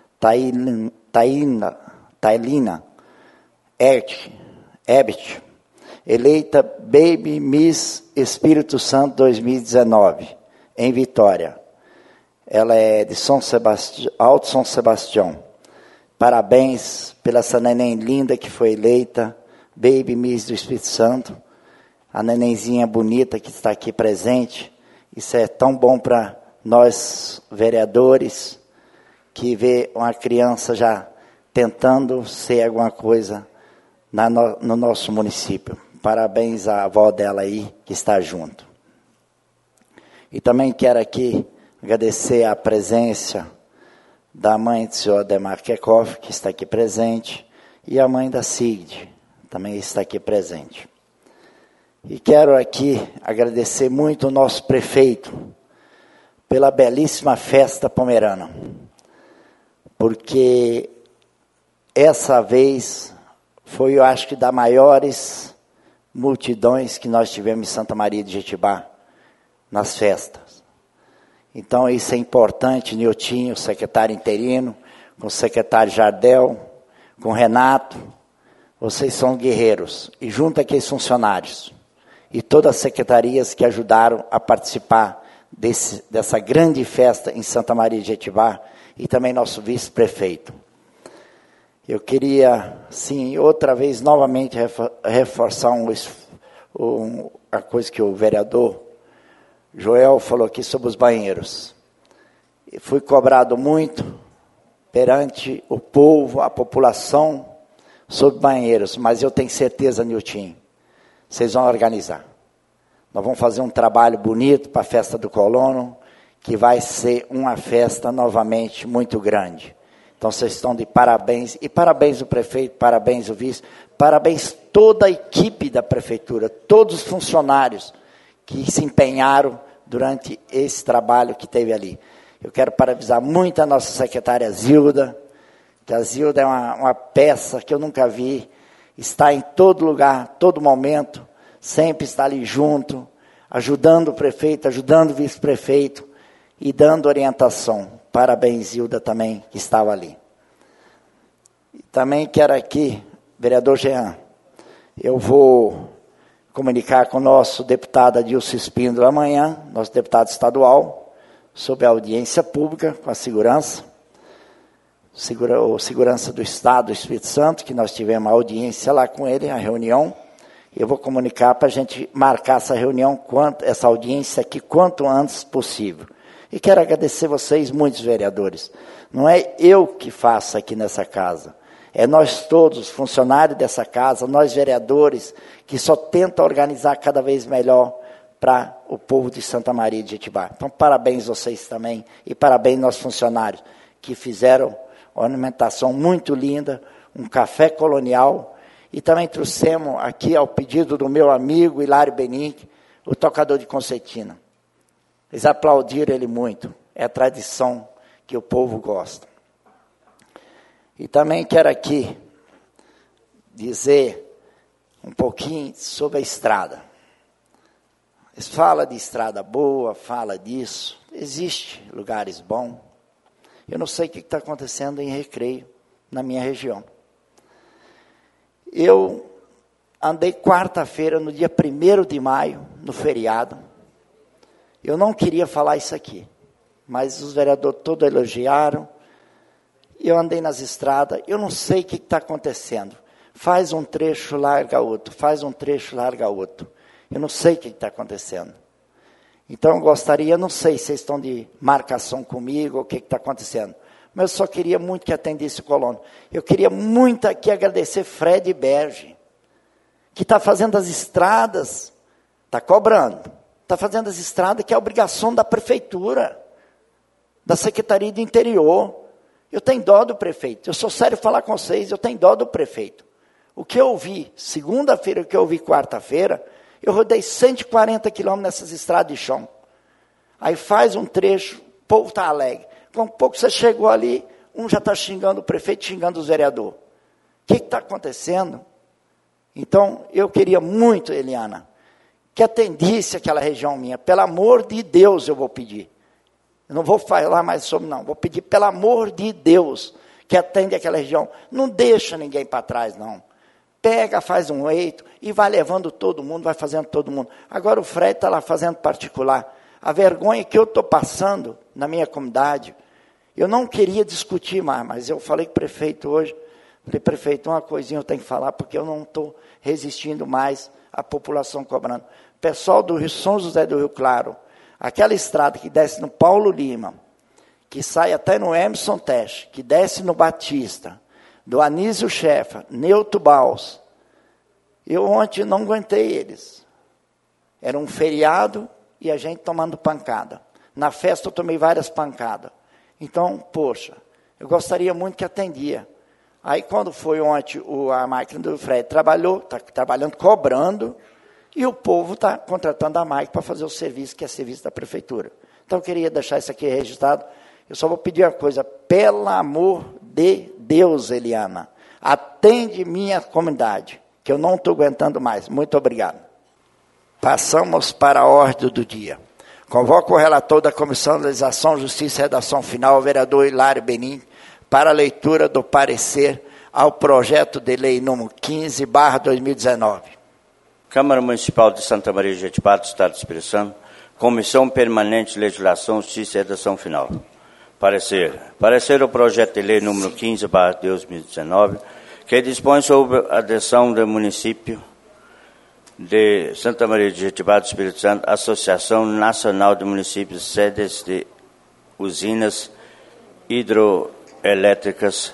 Speaker 1: Ebert, eleita Baby Miss Espírito Santo 2019, em Vitória. Ela é de Alto São Sebastião. Parabéns pela essa neném linda que foi eleita Baby Miss do Espírito Santo. A nenenzinha bonita que está aqui presente. Isso é tão bom para nós, vereadores, que vê uma criança já tentando ser alguma coisa no nosso município. Parabéns à avó dela aí, que está junto. E também quero aqui agradecer a presença da mãe do senhor Ademar Kekoff, que está aqui presente, e a mãe da Sigrid, também está aqui presente. E quero aqui agradecer muito o nosso prefeito pela belíssima festa pomerana, porque essa vez foi, eu acho que, das maiores multidões que nós tivemos em Santa Maria de Jetibá, nas festas. Então, isso é importante, Niltinho, o secretário interino, com o secretário Jardel, com o Renato, vocês são guerreiros, e junto aqueles funcionários, e todas as secretarias que ajudaram a participar dessa grande festa em Santa Maria de Jetibá, e também nosso vice-prefeito. Eu queria, sim, outra vez, novamente, reforçar a coisa que o vereador Joel falou aqui sobre os banheiros. Fui cobrado muito perante o povo, a população, sobre banheiros, mas eu tenho certeza, Nilton, vocês vão organizar. Nós vamos fazer um trabalho bonito para a festa do Colono, que vai ser uma festa novamente muito grande. Então vocês estão de parabéns, e parabéns o prefeito, parabéns o vice, parabéns toda a equipe da prefeitura, todos os funcionários que se empenharam durante esse trabalho que teve ali. Eu quero parabenizar muito a nossa secretária Zilda, que a Zilda é uma peça que eu nunca vi, está em todo lugar, todo momento, sempre está ali junto, ajudando o prefeito, ajudando o vice-prefeito e dando orientação. Parabéns, Zilda, também, que estava ali. E também quero aqui, vereador Jean, eu vou comunicar com o nosso deputado Adilson Espíndola amanhã, nosso deputado estadual, sobre a audiência pública com a segurança do Estado do Espírito Santo, que nós tivemos a audiência lá com ele, a reunião. Eu vou comunicar para a gente marcar essa reunião, essa audiência aqui, quanto antes possível. E quero agradecer vocês, muitos vereadores. Não é eu que faço aqui nessa casa. É nós todos, funcionários dessa casa, nós vereadores, que só tentam organizar cada vez melhor para o povo de Santa Maria de Jetibá. Então, parabéns vocês também, e parabéns nossos funcionários, que fizeram uma ornamentação muito linda, um café colonial, e também trouxemos aqui, ao pedido do meu amigo Hilário Benique, o tocador de concertina. Eles aplaudiram ele muito, é a tradição que o povo gosta. E também quero aqui dizer um pouquinho sobre a estrada. Eles falam de estrada boa, fala disso. Existe lugares bons. Eu não sei o que está acontecendo em Recreio, na minha região. Eu andei quarta-feira, no dia 1º de maio, no feriado. Eu não queria falar isso aqui, mas os vereadores todos elogiaram. Eu andei nas estradas, eu não sei o que está acontecendo. Faz um trecho, larga outro, faz um trecho, larga outro. Eu não sei o que está acontecendo. Então eu gostaria, não sei se vocês estão de marcação comigo, ou o que está acontecendo. Mas eu só queria muito que atendesse o colono. Eu queria muito aqui agradecer Fred Berge, que está fazendo as estradas, está cobrando. Está fazendo as estradas que é obrigação da prefeitura, da Secretaria do Interior. Eu tenho dó do prefeito. Eu sou sério falar com vocês, eu tenho dó do prefeito. O que eu vi segunda-feira, o que eu vi quarta-feira, eu rodei 140 quilômetros nessas estradas de chão. Aí faz um trecho, o povo está alegre. Com um pouco você chegou ali, um já está xingando o prefeito, xingando os vereadores. O que está acontecendo? Então, eu queria muito, Eliana, que atendisse aquela região minha. Pelo amor de Deus, eu vou pedir. Eu não vou falar mais sobre, não. Vou pedir, pelo amor de Deus, que atende aquela região. Não deixa ninguém para trás, não. Pega, faz um eito e vai levando todo mundo, vai fazendo todo mundo. Agora o Fred está lá fazendo particular. A vergonha que eu estou passando na minha comunidade, eu não queria discutir mais, mas eu falei com o prefeito hoje, falei, prefeito, uma coisinha eu tenho que falar, porque eu não estou resistindo mais à população cobrando. Pessoal do Rio São José do Rio Claro, aquela estrada que desce no Paulo Lima, que sai até no Emerson Teste, que desce no Batista, do Anísio Chefa, Neuto Baus. Eu ontem não aguentei eles. Era um feriado e a gente tomando pancada. Na festa eu tomei várias pancadas. Então, poxa, eu gostaria muito que atendia. Aí quando foi ontem a máquina do Fred trabalhou, está trabalhando, cobrando, e o povo está contratando a máquina para fazer o serviço, que é serviço da prefeitura. Então eu queria deixar isso aqui registrado. Eu só vou pedir uma coisa, pelo amor de Deus, Eliana, atende minha comunidade, que eu não estou aguentando mais. Muito obrigado. Passamos para a ordem do dia. Convoco o relator da Comissão de Legislação, Justiça e Redação Final, o vereador Hilário Benin, para a leitura do parecer ao projeto de lei número 15/2019.
Speaker 11: Câmara Municipal de Santa Maria de Jetibá, do Estado do Espírito Santo, Comissão Permanente de Legislação, Justiça e Redação Final. Parecer. Parecer o projeto de lei número 15/2019, que dispõe sobre a adesão do município de Santa Maria de Jetibá, do Espírito Santo, Associação Nacional de Municípios Sedes de Usinas Hidroelétricas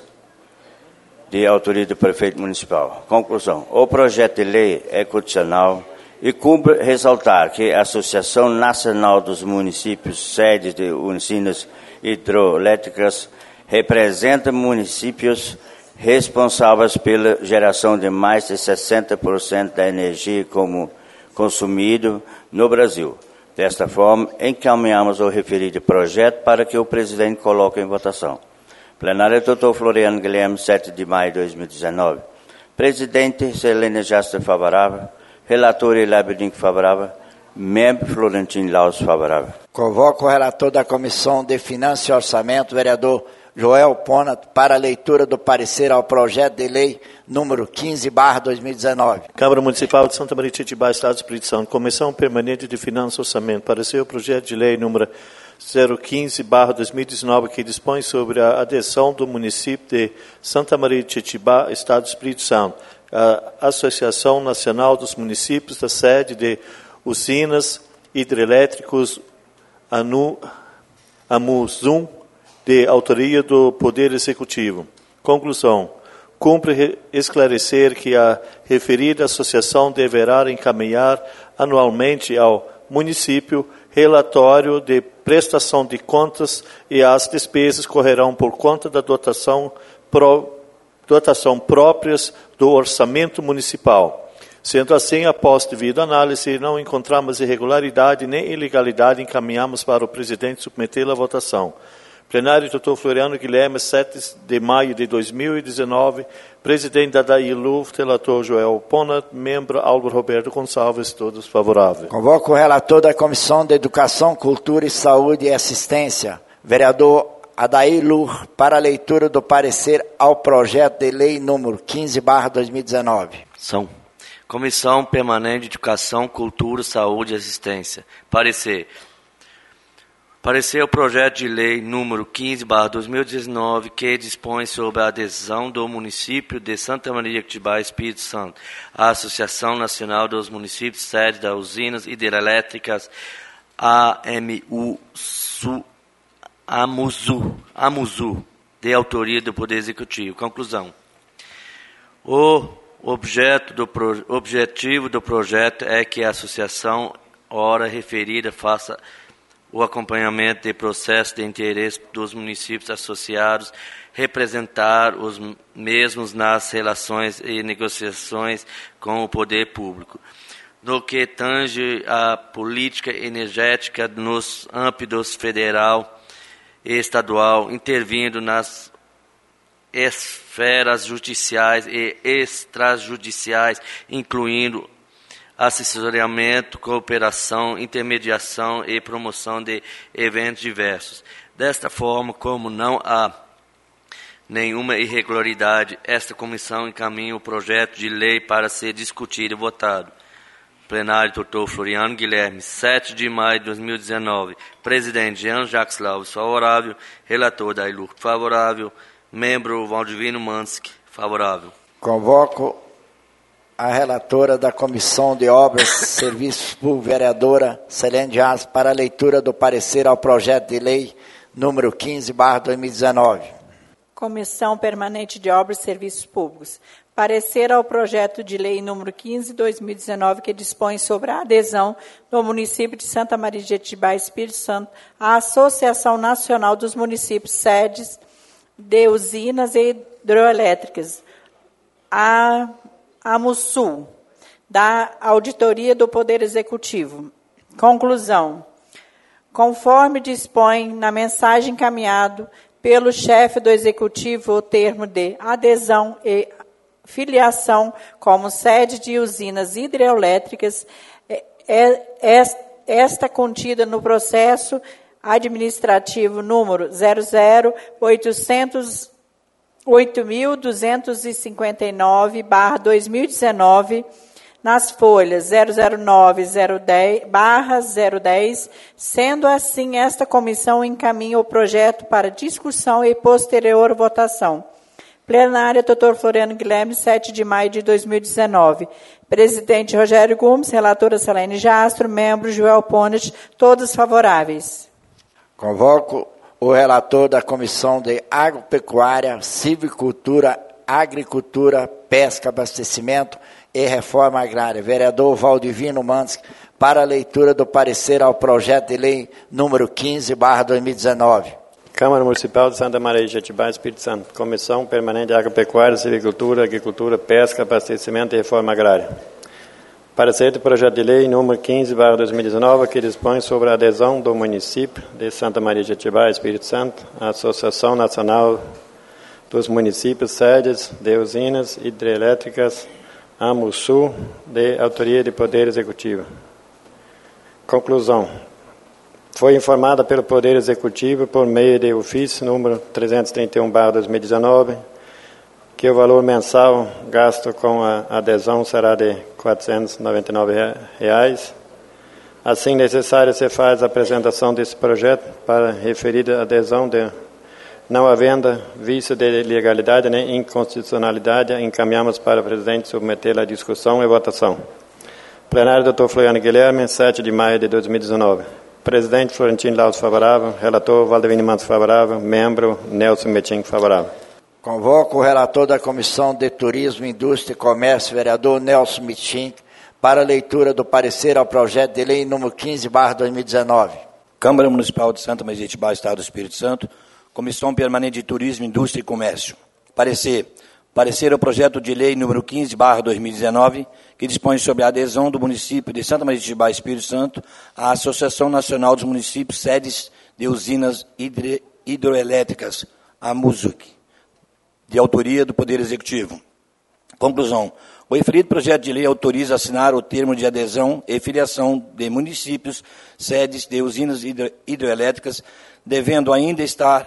Speaker 11: de autoria do prefeito municipal. Conclusão. O projeto de lei é constitucional e cumpre ressaltar que a Associação Nacional dos Municípios Sedes de Usinas Hidroelétricas representa municípios responsáveis pela geração de mais de 60% da energia como consumido no Brasil. Desta forma, encaminhamos o referido projeto para que o presidente coloque em votação. Plenário Dr. Floriano Guilherme, 7 de maio de 2019. Presidente Selene Jastre, favorável. Relator Hilário Benique, favorável. Membro Florentino Laus, favorável.
Speaker 1: Convoco o relator da Comissão de Finanças e Orçamento, vereador Joel Pona, para a leitura do parecer ao projeto de lei número 15/2019.
Speaker 7: Câmara Municipal de Santa Maria de Jetibá, Estado do Espírito Santo, Comissão Permanente de Finanças e Orçamento, parecer o projeto de lei número 015/2019, que dispõe sobre a adesão do município de Santa Maria de Jetibá, Estado do Espírito Santo, a Associação Nacional dos Municípios da sede de usinas hidrelétricos AMUZUM, de autoria do Poder Executivo. Conclusão. Cumpre esclarecer que a referida associação deverá encaminhar anualmente ao município, relatório de prestação de contas e as despesas correrão por conta da dotação próprias do orçamento municipal. Sendo assim, após devida análise, não encontramos irregularidade nem ilegalidade, encaminhamos para o presidente submetê-la à votação. Plenário, Dr. Floriano Guilherme, 7 de maio de 2019, presidente da DAILU, relator Joel Ponat, membro Álvaro Roberto Gonçalves, todos favoráveis.
Speaker 1: Convoco o relator da Comissão de Educação, Cultura, Saúde e Assistência, vereador Adair Lur, para a leitura do parecer ao projeto de lei número 15/2019.
Speaker 4: Comissão Permanente de Educação, Cultura, Saúde e Assistência. Parecer ao projeto de lei número 15/2019, que dispõe sobre a adesão do município de Santa Maria de Jetibá, Espírito Santo, à Associação Nacional dos Municípios, sede das usinas hidrelétricas AMUSU, de autoria do Poder Executivo. Conclusão. O objetivo do projeto é que a associação, ora referida, faça o acompanhamento de processos de interesse dos municípios associados, representar os mesmos nas relações e negociações com o poder público. No que tange à política energética nos âmbitos federal e estadual, intervindo nas esferas judiciais e extrajudiciais, incluindo assessoramento, cooperação, intermediação e promoção de eventos diversos. Desta forma, como não há nenhuma irregularidade, esta comissão encaminha o projeto de lei para ser discutido e votado. Plenário, Dr. Floriano Guilherme, 7 de maio de 2019. Presidente, Jean-Jacques Lauves, favorável. Relator, Adair Lur, favorável. Membro, Valdivino Mansky, favorável.
Speaker 1: Convoco a relatora da Comissão de Obras e Serviços Públicos, vereadora Selene Jazz, para a leitura do parecer ao projeto de lei número 15/2019.
Speaker 6: Comissão Permanente de Obras e Serviços Públicos. Parecer ao projeto de lei número 15/2019, que dispõe sobre a adesão do município de Santa Maria de Jetibá, Espírito Santo, à Associação Nacional dos Municípios, sedes de usinas hidroelétricas, a AMUSU, da Auditoria do Poder Executivo. Conclusão. Conforme dispõe na mensagem encaminhada pelo chefe do Executivo o termo de adesão e filiação como sede de usinas hidrelétricas, esta contida no processo administrativo número 008.259/2019, nas folhas 009/010, sendo assim, esta comissão encaminha o projeto para discussão e posterior votação. Plenária, Dr. Floriano Guilherme, 7 de maio de 2019. Presidente Rogério Gomes, relatora Selene Jastro, membro Joel Ponat, todos favoráveis.
Speaker 1: Convoco o relator da Comissão de Agropecuária, Silvicultura, Agricultura, Pesca, Abastecimento e Reforma Agrária, vereador Valdivino Mansky, para a leitura do parecer ao projeto de lei número 15/2019.
Speaker 8: Câmara Municipal de Santa Maria de Jetibá, Espírito Santo. Comissão Permanente de Agropecuária, Silvicultura, Agricultura, Pesca, Abastecimento e Reforma Agrária. Parecer do projeto de lei número 15/2019, que dispõe sobre a adesão do município de Santa Maria de Jetibá, Espírito Santo, à Associação Nacional dos Municípios, sedes de usinas hidrelétricas, AMUSU, de autoria do Poder Executivo. Conclusão. Foi informada pelo Poder Executivo, por meio de ofício número 331/2019, que o valor mensal gasto com a adesão será de R$ 499. Assim necessário, se faz a apresentação desse projeto para referida adesão, não havendo vício de ilegalidade nem inconstitucionalidade, encaminhamos para o presidente submeter a discussão e votação. Plenário, Dr. Floriano Guilherme, 7 de maio de 2019. Presidente Florentino Lauves, favorável. Relator Valdivino Mansky, favorável. Membro Nelson Metin, favorável.
Speaker 1: Convoco o relator da Comissão de Turismo, Indústria e Comércio, vereador Nelson Metin, para a leitura do parecer ao projeto de lei número 15/2019.
Speaker 2: Câmara Municipal de Santa Maria de Jetibá, Estado do Espírito Santo, Comissão Permanente de Turismo, Indústria e Comércio. Parecer ao projeto de lei número 15/2019, que dispõe sobre a adesão do município de Santa Maria de Jetibá, Espírito Santo, à Associação Nacional dos Municípios Sedes de Usinas Hidroelétricas, a MUSUC, de autoria do Poder Executivo. Conclusão. O referido projeto de lei autoriza assinar o termo de adesão e filiação de municípios sedes de usinas hidroelétricas, devendo ainda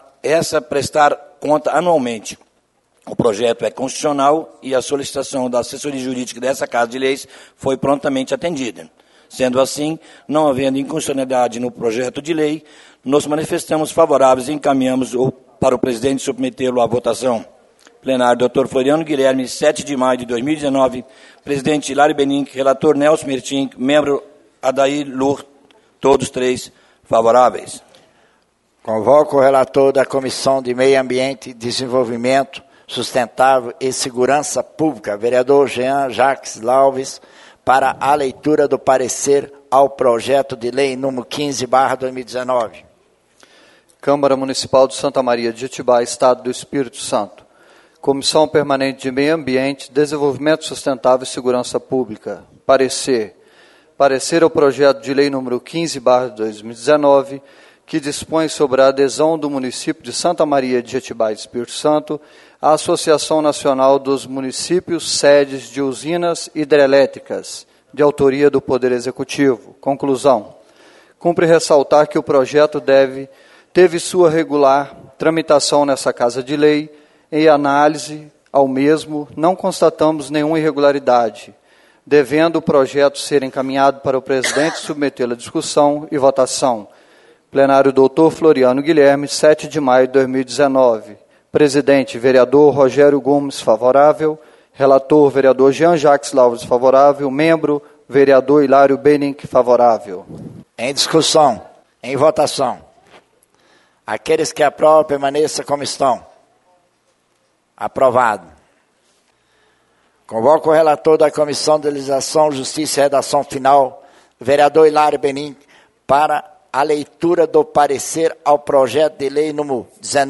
Speaker 2: prestar conta anualmente. O projeto é constitucional e a solicitação da assessoria jurídica dessa Casa de Leis foi prontamente atendida. Sendo assim, não havendo inconstitucionalidade no projeto de lei, nos manifestamos favoráveis e encaminhamos para o presidente submetê-lo à votação. Plenário, Dr. Floriano Guilherme, 7 de maio de 2019, presidente Hilário Benink, relator Nelson Mertim, membro Adair Lur, todos três favoráveis.
Speaker 1: Convoco o relator da Comissão de Meio Ambiente, Desenvolvimento Sustentável e Segurança Pública, vereador Jean Jacques Alves, para a leitura do parecer ao projeto de lei número 15/2019.
Speaker 3: Câmara Municipal de Santa Maria de Jetibá, Estado do Espírito Santo. Comissão Permanente de Meio Ambiente, Desenvolvimento Sustentável e Segurança Pública. Parecer ao projeto de lei número 15/2019, que dispõe sobre a adesão do município de Santa Maria de Jetibá, Espírito Santo, à Associação Nacional dos Municípios Sedes de Usinas Hidrelétricas, de autoria do Poder Executivo. Conclusão. Cumpre ressaltar que o projeto teve sua regular tramitação nessa Casa de Lei. Em análise ao mesmo, não constatamos nenhuma irregularidade, devendo o projeto ser encaminhado para o presidente submetê-lo à discussão e votação. Plenário Dr. Floriano Guilherme, 7 de maio de 2019. Presidente, vereador Rogério Gomes, favorável. Relator, vereador Jean Jacques Alves, favorável. Membro, vereador Hilário Benink, favorável.
Speaker 1: Em discussão, em votação. Aqueles que aprovam, permaneçam como estão. Aprovado. Convoco o relator da Comissão de Legislação, Justiça e Redação Final, vereador Hilário Benink, para a leitura do parecer ao projeto de lei número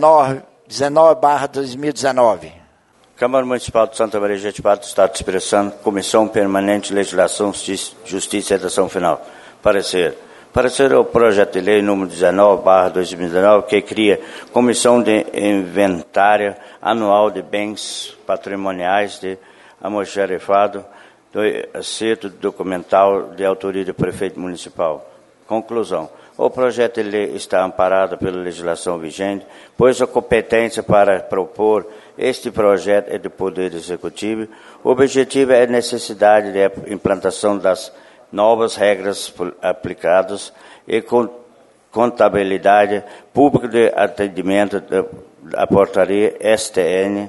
Speaker 1: 19/2019.
Speaker 11: Câmara Municipal de Santa Maria de Jetibá, do Estado do Espírito Santo, Comissão Permanente de Legislação, Justiça e Redação Final. Parecer ao projeto de lei número 19/2019, que cria Comissão de Inventário Anual de Bens Patrimoniais de almoxarifado do acerto documental de autoria do prefeito municipal. Conclusão. O projeto de lei está amparado pela legislação vigente, pois a competência para propor este projeto é do Poder Executivo. O objetivo é a necessidade de implantação das novas regras aplicadas e contabilidade pública de atendimento da portaria STN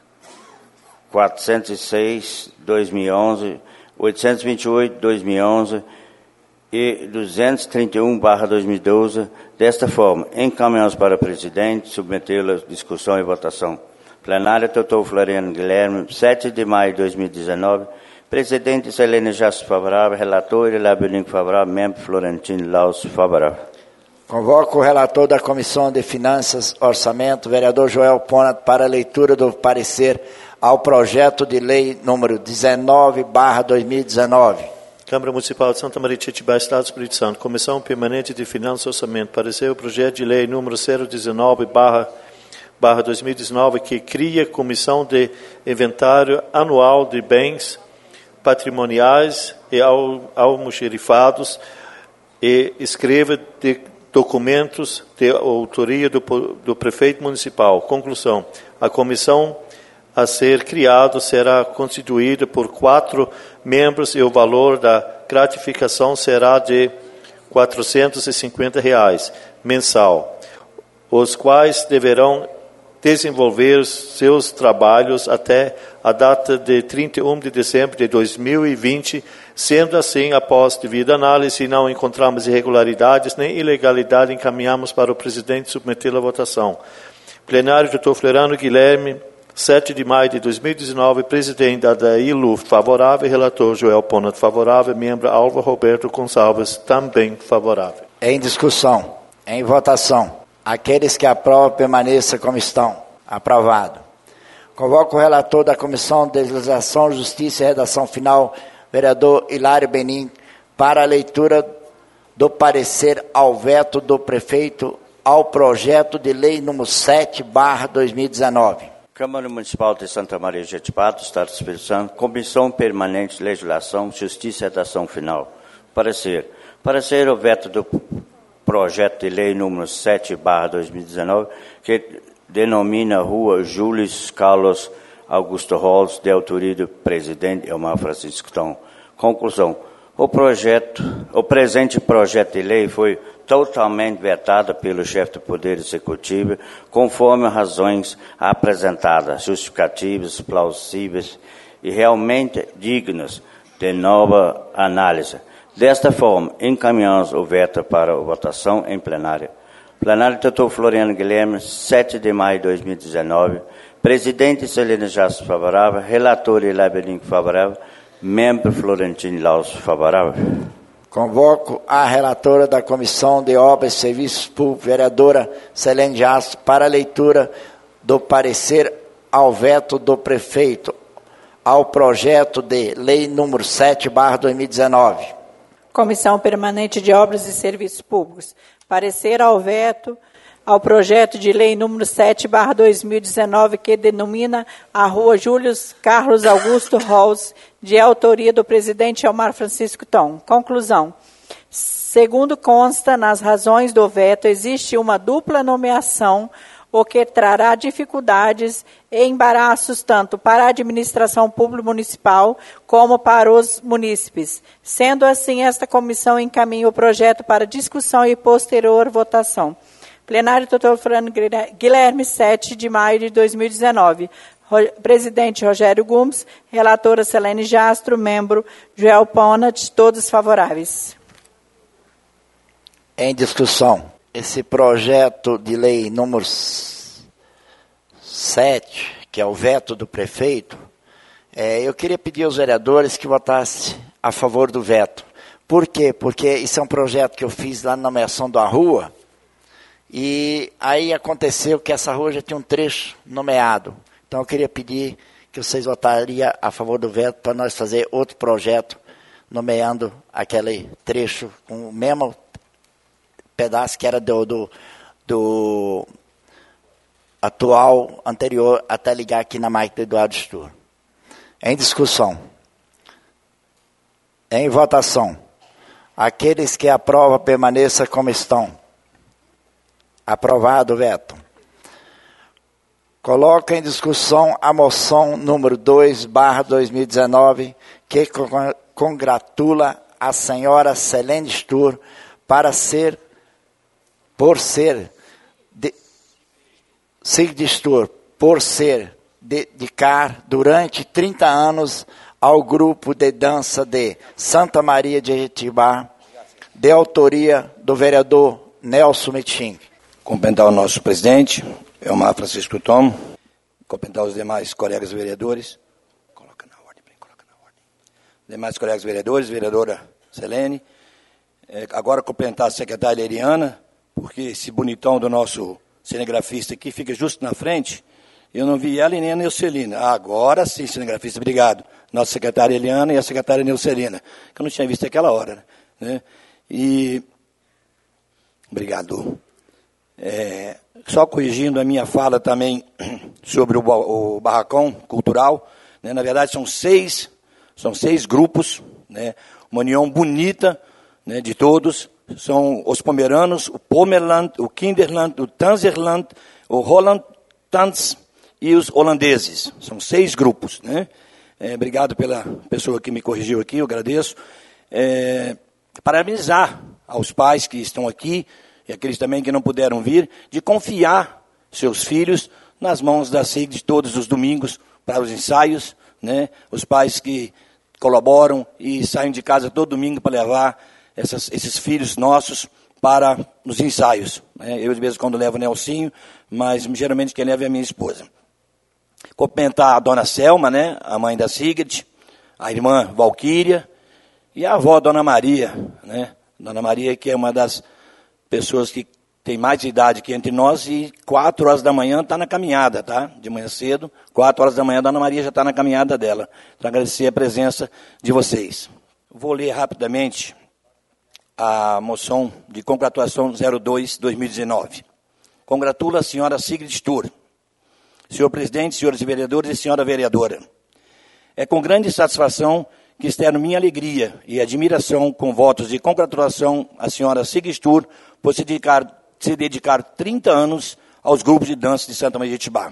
Speaker 11: 406/2011, 828/2011 e 231/2012. Desta forma, encaminhamos para o presidente submetê-lo à discussão e votação. Plenário, Dr. Floriano Guilherme, 7 de maio de 2019. Presidente Selene Jassi, favorável. Relator Hilário Benink, favorável. Membro Florentino Laus, favorável.
Speaker 1: Convoco o relator da Comissão de Finanças, Orçamento, vereador Joel Ponat, para a leitura do parecer ao projeto de lei número 19/2019.
Speaker 7: Câmara Municipal de Santa Maria de Jetibá, Estado do Espírito Santo, Comissão Permanente de Finanças e Orçamento, parecer o projeto de lei número 019/2019, que cria Comissão de Inventário Anual de Bens Patrimoniais e almoxarifados e escreva de documentos de autoria do prefeito municipal. Conclusão. A comissão a ser criada será constituída por 4 membros e o valor da gratificação será de R$ 450 mensal, os quais deverão desenvolver seus trabalhos até a data de 31 de dezembro de 2020, sendo assim, após devida análise, se não encontrarmos irregularidades nem ilegalidade, encaminhamos para o presidente submetê-la à votação. Plenário, Dr. Floriano Guilherme, 7 de maio de 2019, presidente Adair Luft, favorável. Relator Joel Ponat, favorável. Membro Álvaro Roberto Gonçalves, também favorável.
Speaker 1: Em discussão. Em votação. Aqueles que aprovam, permaneçam como estão. Aprovado. Convoco o relator da Comissão de Legislação, Justiça e Redação Final, vereador Hilário Benim, para a leitura do parecer ao veto do prefeito ao projeto de lei número 7/2019.
Speaker 11: Câmara Municipal de Santa Maria de Jetibá, Estado do Espírito Santo, Comissão Permanente de Legislação, Justiça e Redação Final. Parecer. Parecer o veto do projeto de lei número 7/2019, que denomina Rua Júlio Carlos Augusto Holz, de autoria do presidente Elmar Francisco Tom. Conclusão. O presente projeto de lei foi totalmente vetado pelo chefe do Poder Executivo, conforme razões apresentadas, justificativas, plausíveis e realmente dignas de nova análise. Desta forma, encaminhamos o veto para a votação em plenária. Plenário Dr. Floriano Guilherme, 7 de maio de 2019. Presidente Celene Jastre, favorável. Relator Hilário Benim, favorável. Membro Florentino Laus, favorável.
Speaker 1: Convoco a relatora da Comissão de Obras e Serviços Públicos, vereadora Celene Jastre, para a leitura do parecer ao veto do prefeito ao projeto de lei número 7/2019.
Speaker 6: Comissão Permanente de Obras e Serviços Públicos. Parecer ao veto ao projeto de lei número 7/2019, que denomina a Rua Júlio Carlos Augusto Holz, de autoria do presidente Elmar Francisco Tom. Conclusão. Segundo consta nas razões do veto, existe uma dupla nomeação, o que trará dificuldades e embaraços tanto para a administração pública municipal como para os munícipes. Sendo assim, esta comissão encaminha o projeto para discussão e posterior votação. Plenário Dr. Floriano Guilherme, 7 de maio de 2019. Presidente Rogério Gomes, relatora Celene Jastro, membro Joel Ponat, todos favoráveis.
Speaker 1: Em discussão. Esse projeto de lei número 7, que é o veto do prefeito, eu queria pedir aos vereadores que votassem a favor do veto. Por quê? Porque isso é um projeto que eu fiz lá na nomeação da rua, e aí aconteceu que essa rua já tinha um trecho nomeado. Então eu queria pedir que vocês votariam a favor do veto para nós fazer outro projeto nomeando aquele trecho com o mesmo pedaço que era do atual, anterior, até ligar aqui na máquina do Eduardo Stur. Em discussão. Em votação. Aqueles que aprovam, permaneçam como estão. Aprovado o veto. Coloca em discussão a moção número 2/2019, que congratula a senhora Celene Stur por ser dedicar durante 30 anos ao grupo de dança de Santa Maria de Jetibá, de autoria do vereador Nelson Mitim.
Speaker 2: Cumprimentar o nosso presidente, Elmar Francisco Tom, cumprimentar os demais colegas vereadores. Coloca na ordem. Demais colegas vereadores, vereadora Celene. Agora cumprimentar a secretária Eliana, porque esse bonitão do nosso cinegrafista aqui fica justo na frente. Eu não vi ela e nem a Neucelina. Agora sim, cinegrafista, obrigado. Nossa secretária Eliana e a secretária Neucelina, que eu não tinha visto aquela hora, né? E obrigado. Só corrigindo a minha fala também sobre o barracão cultural, né? Na verdade são seis grupos, né? Uma união bonita, né, de todos. São os pomeranos, o Pomerland, o Kinderland, o Tanzerland, o Holland Tanz e os holandeses. São 6 grupos, né? Obrigado pela pessoa que me corrigiu aqui, eu agradeço. Parabenizar aos pais que estão aqui e aqueles também que não puderam vir, de confiar seus filhos nas mãos da SIG de todos os domingos para os ensaios, né? Os pais que colaboram e saem de casa todo domingo para levar esses filhos nossos para os ensaios, né? Eu de vez em quando levo o Nelsinho, mas geralmente quem leva é a minha esposa. Cumprimentar a dona Selma, né, a mãe da Sigrid, a irmã Valquíria e a avó, Dona Maria, né? Dona Maria, que é uma das pessoas que tem mais de idade que entre nós, e 4 horas da manhã está na caminhada, tá? De manhã cedo, 4 horas da manhã, a Dona Maria já está na caminhada dela. Então, agradecer a presença de vocês. Vou ler rapidamente a moção de congratulação 02-2019. Congratula a senhora Sigrid Stur, senhor presidente, senhores vereadores e senhora vereadora. É com grande satisfação que externo minha alegria e admiração com votos de congratulação à senhora Sigrid Stur por se dedicar 30 anos aos grupos de dança de Santa Maria de Itibá.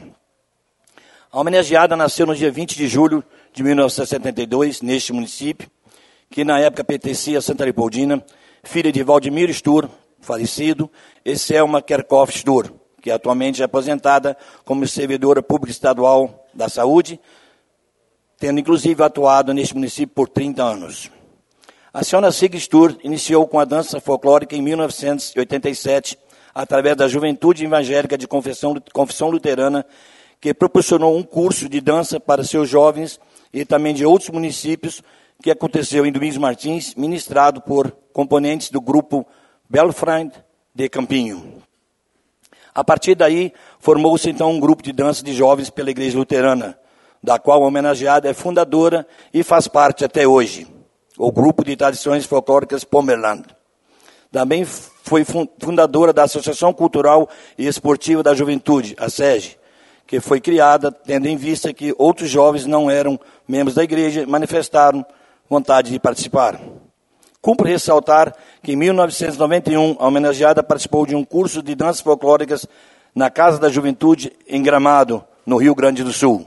Speaker 2: A homenageada nasceu no dia 20 de julho de 1972, neste município, que na época pertencia a Santa Leopoldina, filha de Valdemiro Stur, falecido, e Selma Kerkhoff Stur, que atualmente é aposentada como servidora pública estadual da saúde, tendo inclusive atuado neste município por 30 anos. A senhora Sigrid Stur iniciou com a dança folclórica em 1987, através da Juventude Evangélica de Confissão Luterana, que proporcionou um curso de dança para seus jovens e também de outros municípios, que aconteceu em Domingos Martins, ministrado por componentes do grupo Belfriend de Campinho. A partir daí, formou-se então um grupo de dança de jovens pela Igreja Luterana, da qual a homenageada é fundadora e faz parte até hoje, o Grupo de Tradições Folclóricas Pomerland. Também foi fundadora da Associação Cultural e Esportiva da Juventude, a SEG, que foi criada tendo em vista que outros jovens não eram membros da igreja e manifestaram vontade de participar. Cumpre ressaltar que em 1991 a homenageada participou de um curso de danças folclóricas na Casa da Juventude, em Gramado, no Rio Grande do Sul,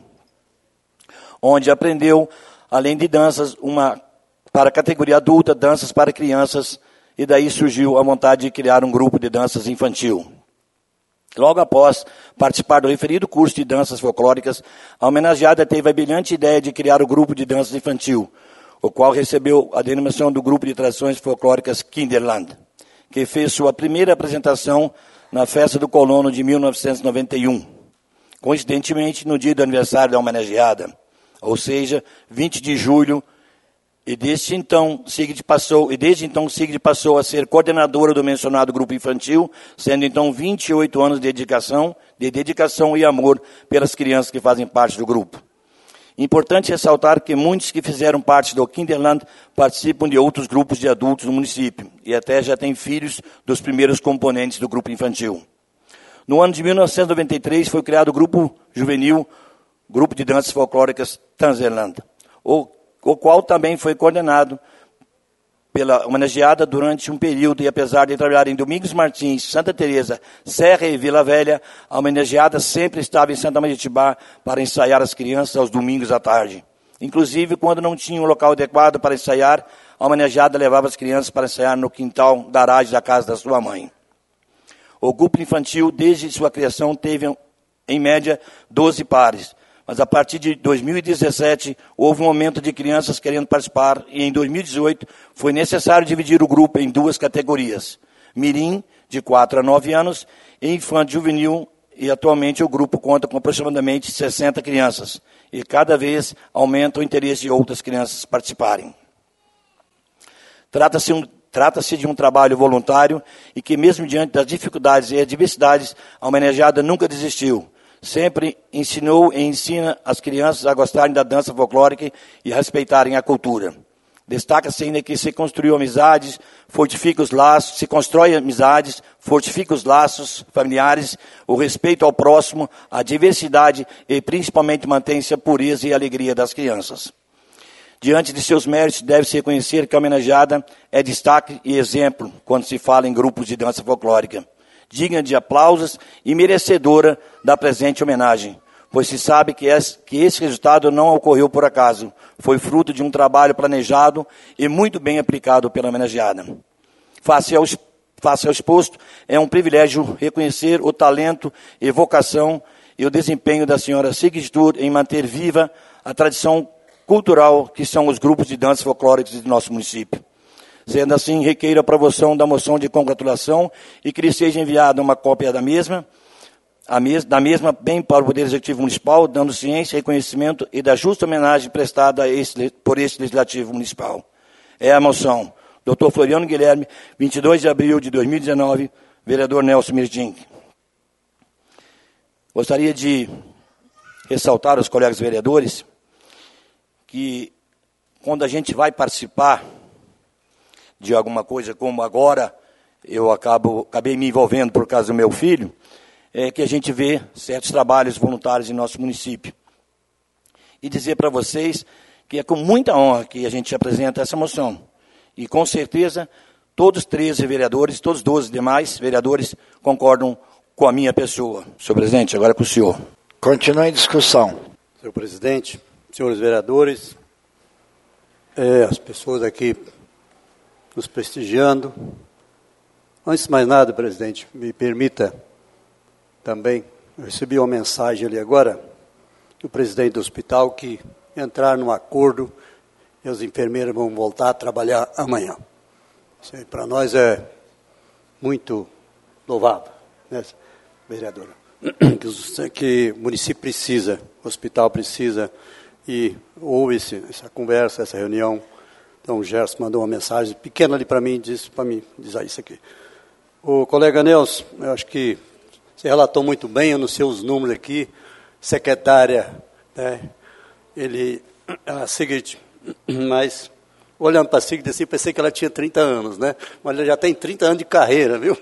Speaker 2: onde aprendeu, além de danças, para a categoria adulta, danças para crianças, e daí surgiu a vontade de criar um grupo de danças infantil. Logo após participar do referido curso de danças folclóricas, a homenageada teve a brilhante ideia de criar o grupo de danças infantil, o qual recebeu a denominação do Grupo de Tradições Folclóricas Kinderland, que fez sua primeira apresentação na Festa do Colono de 1991, coincidentemente no dia do aniversário da homenageada, ou seja, 20 de julho, e desde então Sigrid passou a ser coordenadora do mencionado grupo infantil, sendo então 28 anos de dedicação e amor pelas crianças que fazem parte do grupo. Importante ressaltar que muitos que fizeram parte do Kinderland participam de outros grupos de adultos no município, e até já têm filhos dos primeiros componentes do grupo infantil. No ano de 1993 foi criado o grupo juvenil, Grupo de Danças Folclóricas Tanzerland, o qual também foi coordenado pela homenageada durante um período, e apesar de trabalhar em Domingos Martins, Santa Teresa, Serra e Vila Velha, a homenageada sempre estava em Santa Maria de Itibá para ensaiar as crianças aos domingos à tarde. Inclusive, quando não tinha um local adequado para ensaiar, a homenageada levava as crianças para ensaiar no quintal da garagem da casa da sua mãe. O grupo infantil, desde sua criação, teve, em média, 12 pares. Mas a partir de 2017, houve um aumento de crianças querendo participar, e em 2018 foi necessário dividir o grupo em 2 categorias: mirim, de 4 a 9 anos, e infante juvenil, e atualmente o grupo conta com aproximadamente 60 crianças, e cada vez aumenta o interesse de outras crianças participarem. Trata-se de um trabalho voluntário e que, mesmo diante das dificuldades e adversidades, a homenageada nunca desistiu. Sempre ensinou e ensina as crianças a gostarem da dança folclórica e a respeitarem a cultura. Destaca-se ainda que se constrói amizades, fortifica os laços familiares, o respeito ao próximo, a diversidade e principalmente mantém-se a pureza e a alegria das crianças. Diante de seus méritos, deve-se reconhecer que a homenageada é destaque e exemplo quando se fala em grupos de dança folclórica, digna de aplausos e merecedora da presente homenagem, pois se sabe que esse resultado não ocorreu por acaso, foi fruto de um trabalho planejado e muito bem aplicado pela homenageada. Face ao exposto, é um privilégio reconhecer o talento e vocação e o desempenho da senhora Sigrid Stur em manter viva a tradição cultural que são os grupos de danças folclóricas do nosso município. Sendo assim, requeiro a aprovação da moção de congratulação e que lhe seja enviada uma cópia da mesma, da mesma bem para o Poder Executivo Municipal, dando ciência, reconhecimento e da justa homenagem prestada por este Legislativo Municipal. É a moção. Dr. Floriano Guilherme, 22 de abril de 2019, vereador Nelson Mirtink. Gostaria de ressaltar aos colegas vereadores que quando a gente vai participar de alguma coisa, como agora eu acabei me envolvendo por causa do meu filho, é que a gente vê certos trabalhos voluntários em nosso município. E dizer para vocês que é com muita honra que a gente apresenta essa moção. E com certeza todos os 13 vereadores, todos os 12 demais vereadores concordam com a minha pessoa. Senhor presidente, agora é com o senhor.
Speaker 1: Continue em discussão.
Speaker 10: Senhor presidente, senhores vereadores, as pessoas aqui nos prestigiando. Antes de mais nada, presidente, me permita também, eu recebi uma mensagem ali agora do presidente do hospital que entraram num acordo e os enfermeiros vão voltar a trabalhar amanhã. Isso aí para nós é muito louvável, né, vereadora? Que o município precisa, o hospital precisa, e houve essa conversa, essa reunião. Então o Gerson mandou uma mensagem pequena ali para mim, disse para mim dizer isso aqui. O colega Nelson, eu acho que você relatou muito bem, eu não sei os números aqui, secretária, né, a Sigrid, mas olhando para a Sigrid assim, pensei que ela tinha 30 anos, né? Mas ela já tem 30 anos de carreira, viu?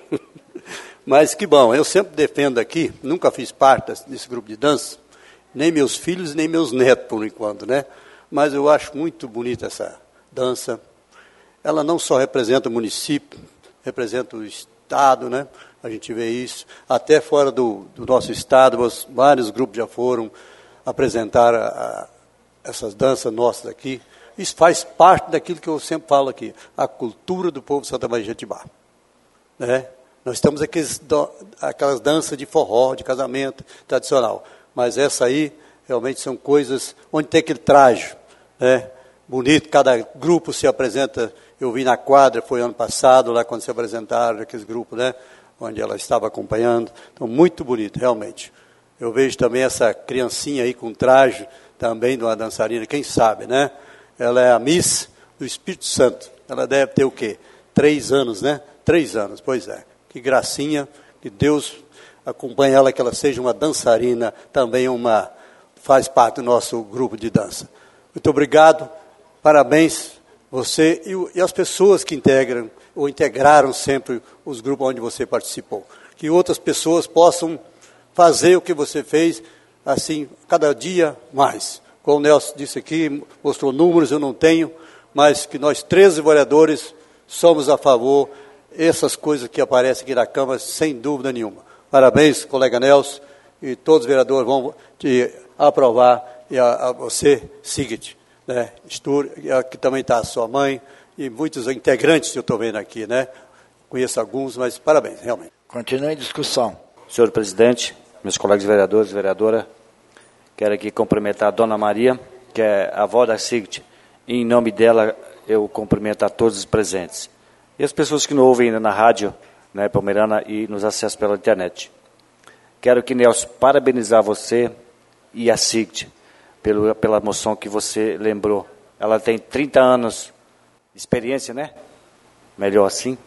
Speaker 10: Mas que bom, eu sempre defendo aqui, nunca fiz parte desse grupo de dança, nem meus filhos, nem meus netos, por enquanto, né? Mas eu acho muito bonita essa dança. Ela não só representa o município, representa o Estado, né? A gente vê isso. Até fora do nosso Estado, vários grupos já foram apresentar essas danças nossas aqui. Isso faz parte daquilo que eu sempre falo aqui, a cultura do povo de Santa Maria de Jetibá, né? Nós temos aquelas danças de forró, de casamento tradicional. Mas essa aí, realmente, são coisas onde tem aquele traje, né, bonito, cada grupo se apresenta. Eu vi na quadra, foi ano passado, lá quando se apresentaram aqueles grupos, né, onde ela estava acompanhando. Então, muito bonito, realmente. Eu vejo também essa criancinha aí com traje, também de uma dançarina, quem sabe, né? Ela é a Miss do Espírito Santo. Ela deve ter o quê? 3 anos, né? 3 anos, pois é. Que gracinha, que Deus acompanhe ela, que ela seja uma dançarina, também faz parte do nosso grupo de dança. Muito obrigado, parabéns você e as pessoas que integram ou integraram sempre os grupos onde você participou. Que outras pessoas possam fazer o que você fez, assim, cada dia mais. Como o Nelson disse aqui, mostrou números, eu não tenho, mas que nós 13 vereadores somos a favor. Essas coisas que aparecem aqui na Câmara, sem dúvida nenhuma. Parabéns, colega Nelson, e todos os vereadores vão te aprovar, e a você, Sigrid, né, Stur, que também está a sua mãe, e muitos integrantes que eu estou vendo aqui, né? Conheço alguns, mas parabéns, realmente.
Speaker 1: Continue em discussão.
Speaker 5: Senhor presidente, meus colegas vereadores, vereadora, quero aqui cumprimentar a dona Maria, que é a avó da Sigrid, e em nome dela eu cumprimento a todos os presentes. E as pessoas que nos ouvem ainda na rádio, né, Pomerana, e nos acessam pela internet. Quero que, Nelson, parabenizar você e a Sigrid pela moção que você lembrou. Ela tem 30 anos de experiência, né? Melhor assim.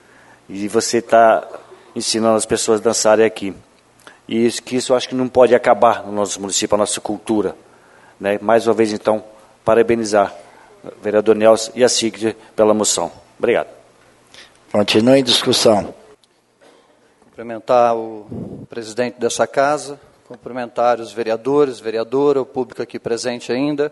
Speaker 5: E você está ensinando as pessoas a dançarem aqui. E isso eu acho que não pode acabar no nosso município, a nossa cultura, né? Mais uma vez, então, parabenizar o vereador Nelson e a Sigrid pela moção. Obrigado.
Speaker 1: Continue em discussão.
Speaker 3: Cumprimentar o presidente dessa casa, cumprimentar os vereadores, vereadora, o público aqui presente ainda.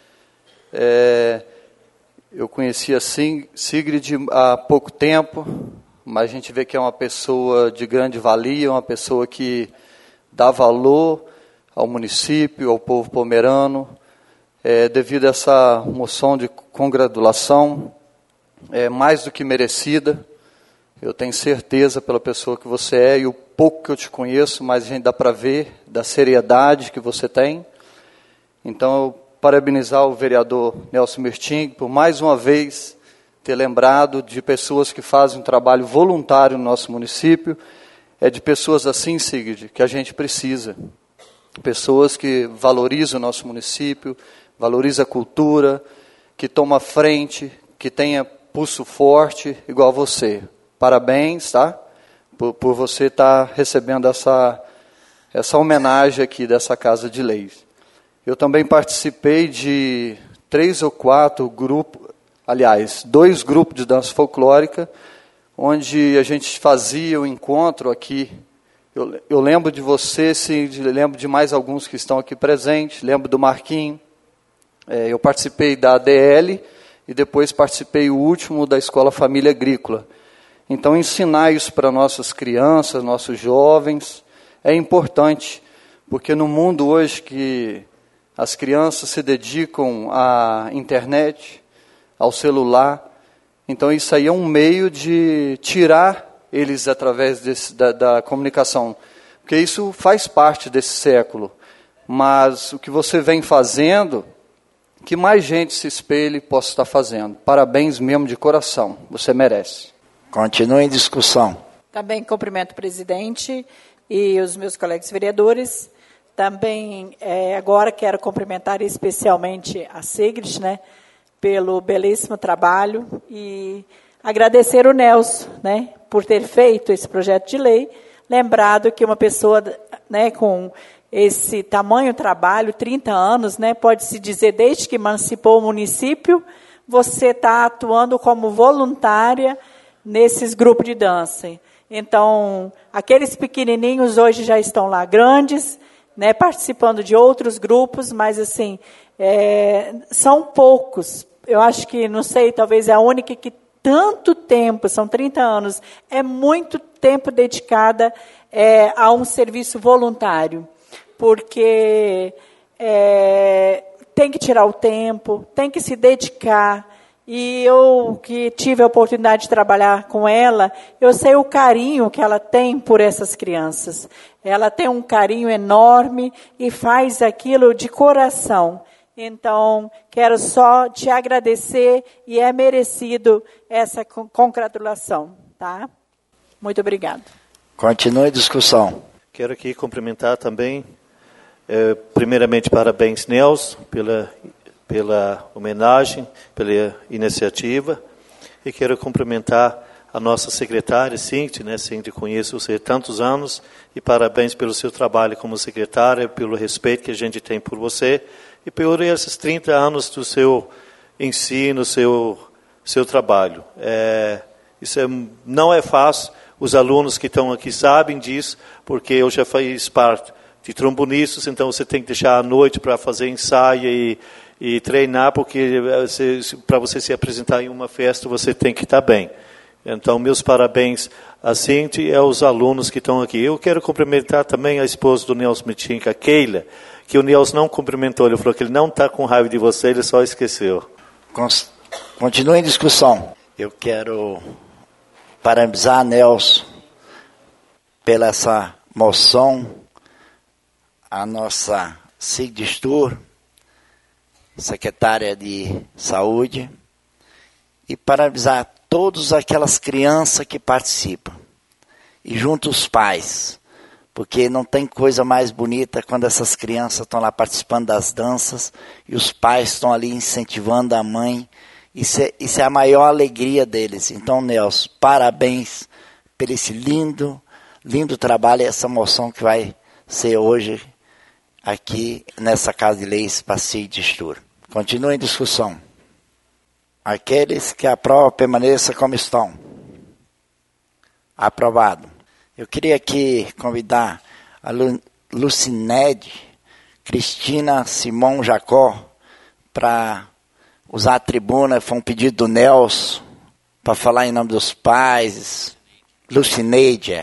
Speaker 3: Eu conheci a Sigrid há pouco tempo, mas a gente vê que é uma pessoa de grande valia, uma pessoa que dá valor ao município, ao povo pomerano, devido a essa moção de congratulação, mais do que merecida. Eu tenho certeza pela pessoa que você é e o pouco que eu te conheço, mas a gente dá para ver da seriedade que você tem. Então, eu parabenizar o vereador Nelson Mirtink por mais uma vez ter lembrado de pessoas que fazem um trabalho voluntário no nosso município. é de pessoas assim, Sigrid, que a gente precisa. Pessoas que valorizam o nosso município, valorizam a cultura, que tomam frente, que tenha pulso forte, igual você. Parabéns, tá? Por você estar recebendo essa homenagem aqui dessa Casa de Leis. Eu também participei de 3 ou 4 grupos, aliás, 2 grupos de dança folclórica, onde a gente fazia o encontro aqui. Eu lembro de você, sim, lembro de mais alguns que estão aqui presentes, lembro do Marquinhos. Eu participei da ADL e depois participei o último da Escola Família Agrícola. Então, ensinar isso para nossas crianças, nossos jovens, é importante, porque no mundo hoje que as crianças se dedicam à internet, ao celular, então isso aí é um meio de tirar eles através da comunicação, porque isso faz parte desse século. Mas o que você vem fazendo, que mais gente se espelhe e possa estar fazendo. Parabéns mesmo de coração, você merece.
Speaker 1: Continue em discussão.
Speaker 6: Também cumprimento o presidente e os meus colegas vereadores. Também agora quero cumprimentar especialmente a Sigrid, né, pelo belíssimo trabalho e agradecer o Nelson, né, por ter feito esse projeto de lei. Lembrado que uma pessoa, né, com esse tamanho trabalho, 30 anos, né, pode-se dizer, desde que emancipou o município, você está atuando como voluntária nesses grupos de dança. Então, aqueles pequenininhos hoje já estão lá grandes, né, participando de outros grupos, mas assim, são poucos. Eu acho que, não sei, talvez é a única que tanto tempo, são 30 anos, é muito tempo dedicada a um serviço voluntário, porque tem que tirar o tempo, tem que se dedicar. E eu, que tive a oportunidade de trabalhar com ela, eu sei o carinho que ela tem por essas crianças. Ela tem um carinho enorme e faz aquilo de coração. Então, quero só te agradecer e é merecido essa congratulação, tá? Muito obrigado.
Speaker 1: Continue a discussão.
Speaker 7: Quero aqui cumprimentar também, primeiramente, parabéns, Nelson, pela homenagem, pela iniciativa, e quero cumprimentar a nossa secretária, Cíntia, né? Cíntia, conheço você há tantos anos, e parabéns pelo seu trabalho como secretária, pelo respeito que a gente tem por você, e por esses 30 anos do seu ensino, seu trabalho. Isso não é fácil, os alunos que estão aqui sabem disso, porque eu já fiz parte de trombonistas, então você tem que deixar à noite para fazer ensaio e treinar, porque para você se apresentar em uma festa, você tem que estar bem. Então, meus parabéns a Cintia e aos alunos que estão aqui. Eu quero cumprimentar também a esposa do Nelson Mitinca, a Keila, que o Nelson não cumprimentou. Ele falou que ele não está com raiva de você, ele só esqueceu.
Speaker 1: Continue em discussão. Eu quero parabenizar a Nelson pela essa moção, a nossa Sigrid Stur, secretária de Saúde, e parabenizar todas aquelas crianças que participam, e junto os pais, porque não tem coisa mais bonita quando essas crianças estão lá participando das danças, e os pais estão ali incentivando a mãe, isso é a maior alegria deles. Então, Nelson, parabéns por esse lindo trabalho, essa moção que vai ser hoje aqui nessa Casa de Leis para Sigrid Stur. Continue em discussão. Aqueles que aprovam, permaneçam como estão. Aprovado. Eu queria aqui convidar a Lucinede Cristina Simão Jacó para usar a tribuna. Foi um pedido do Nelson para falar em nome dos pais. Lucineide.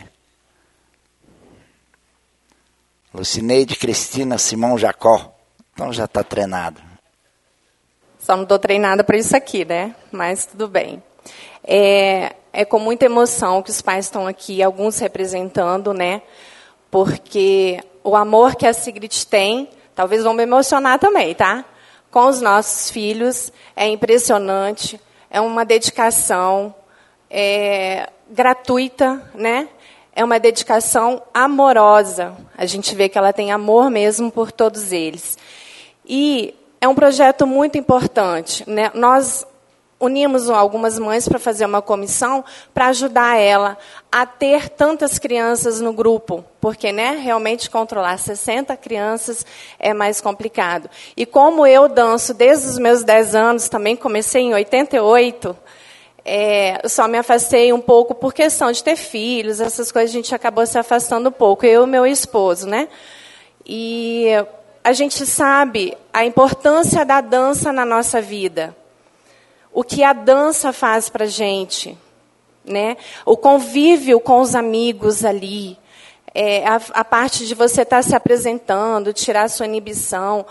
Speaker 1: Lucineide Cristina Simão Jacó. Então já está treinado.
Speaker 12: Só não estou treinada para isso aqui, né? Mas tudo bem. É com muita emoção que os pais estão aqui, alguns representando, né? Porque o amor que a Sigrid tem, talvez vão me emocionar também, tá? Com os nossos filhos, é impressionante, é uma dedicação gratuita, né? é uma dedicação amorosa. A gente vê que ela tem amor mesmo por todos eles. E é um projeto muito importante, né? Nós unimos algumas mães para fazer uma comissão para ajudar ela a ter tantas crianças no grupo, porque, né, realmente controlar 60 crianças é mais complicado. E como eu danço desde os meus 10 anos, também comecei em 88, eu só me afastei um pouco por questão de ter filhos, essas coisas, a gente acabou se afastando um pouco, eu e meu esposo, né? E a gente sabe a importância da dança na nossa vida. O que a dança faz para a gente, né? O convívio com os amigos ali, a parte de você estar se apresentando, tirar a sua inibição.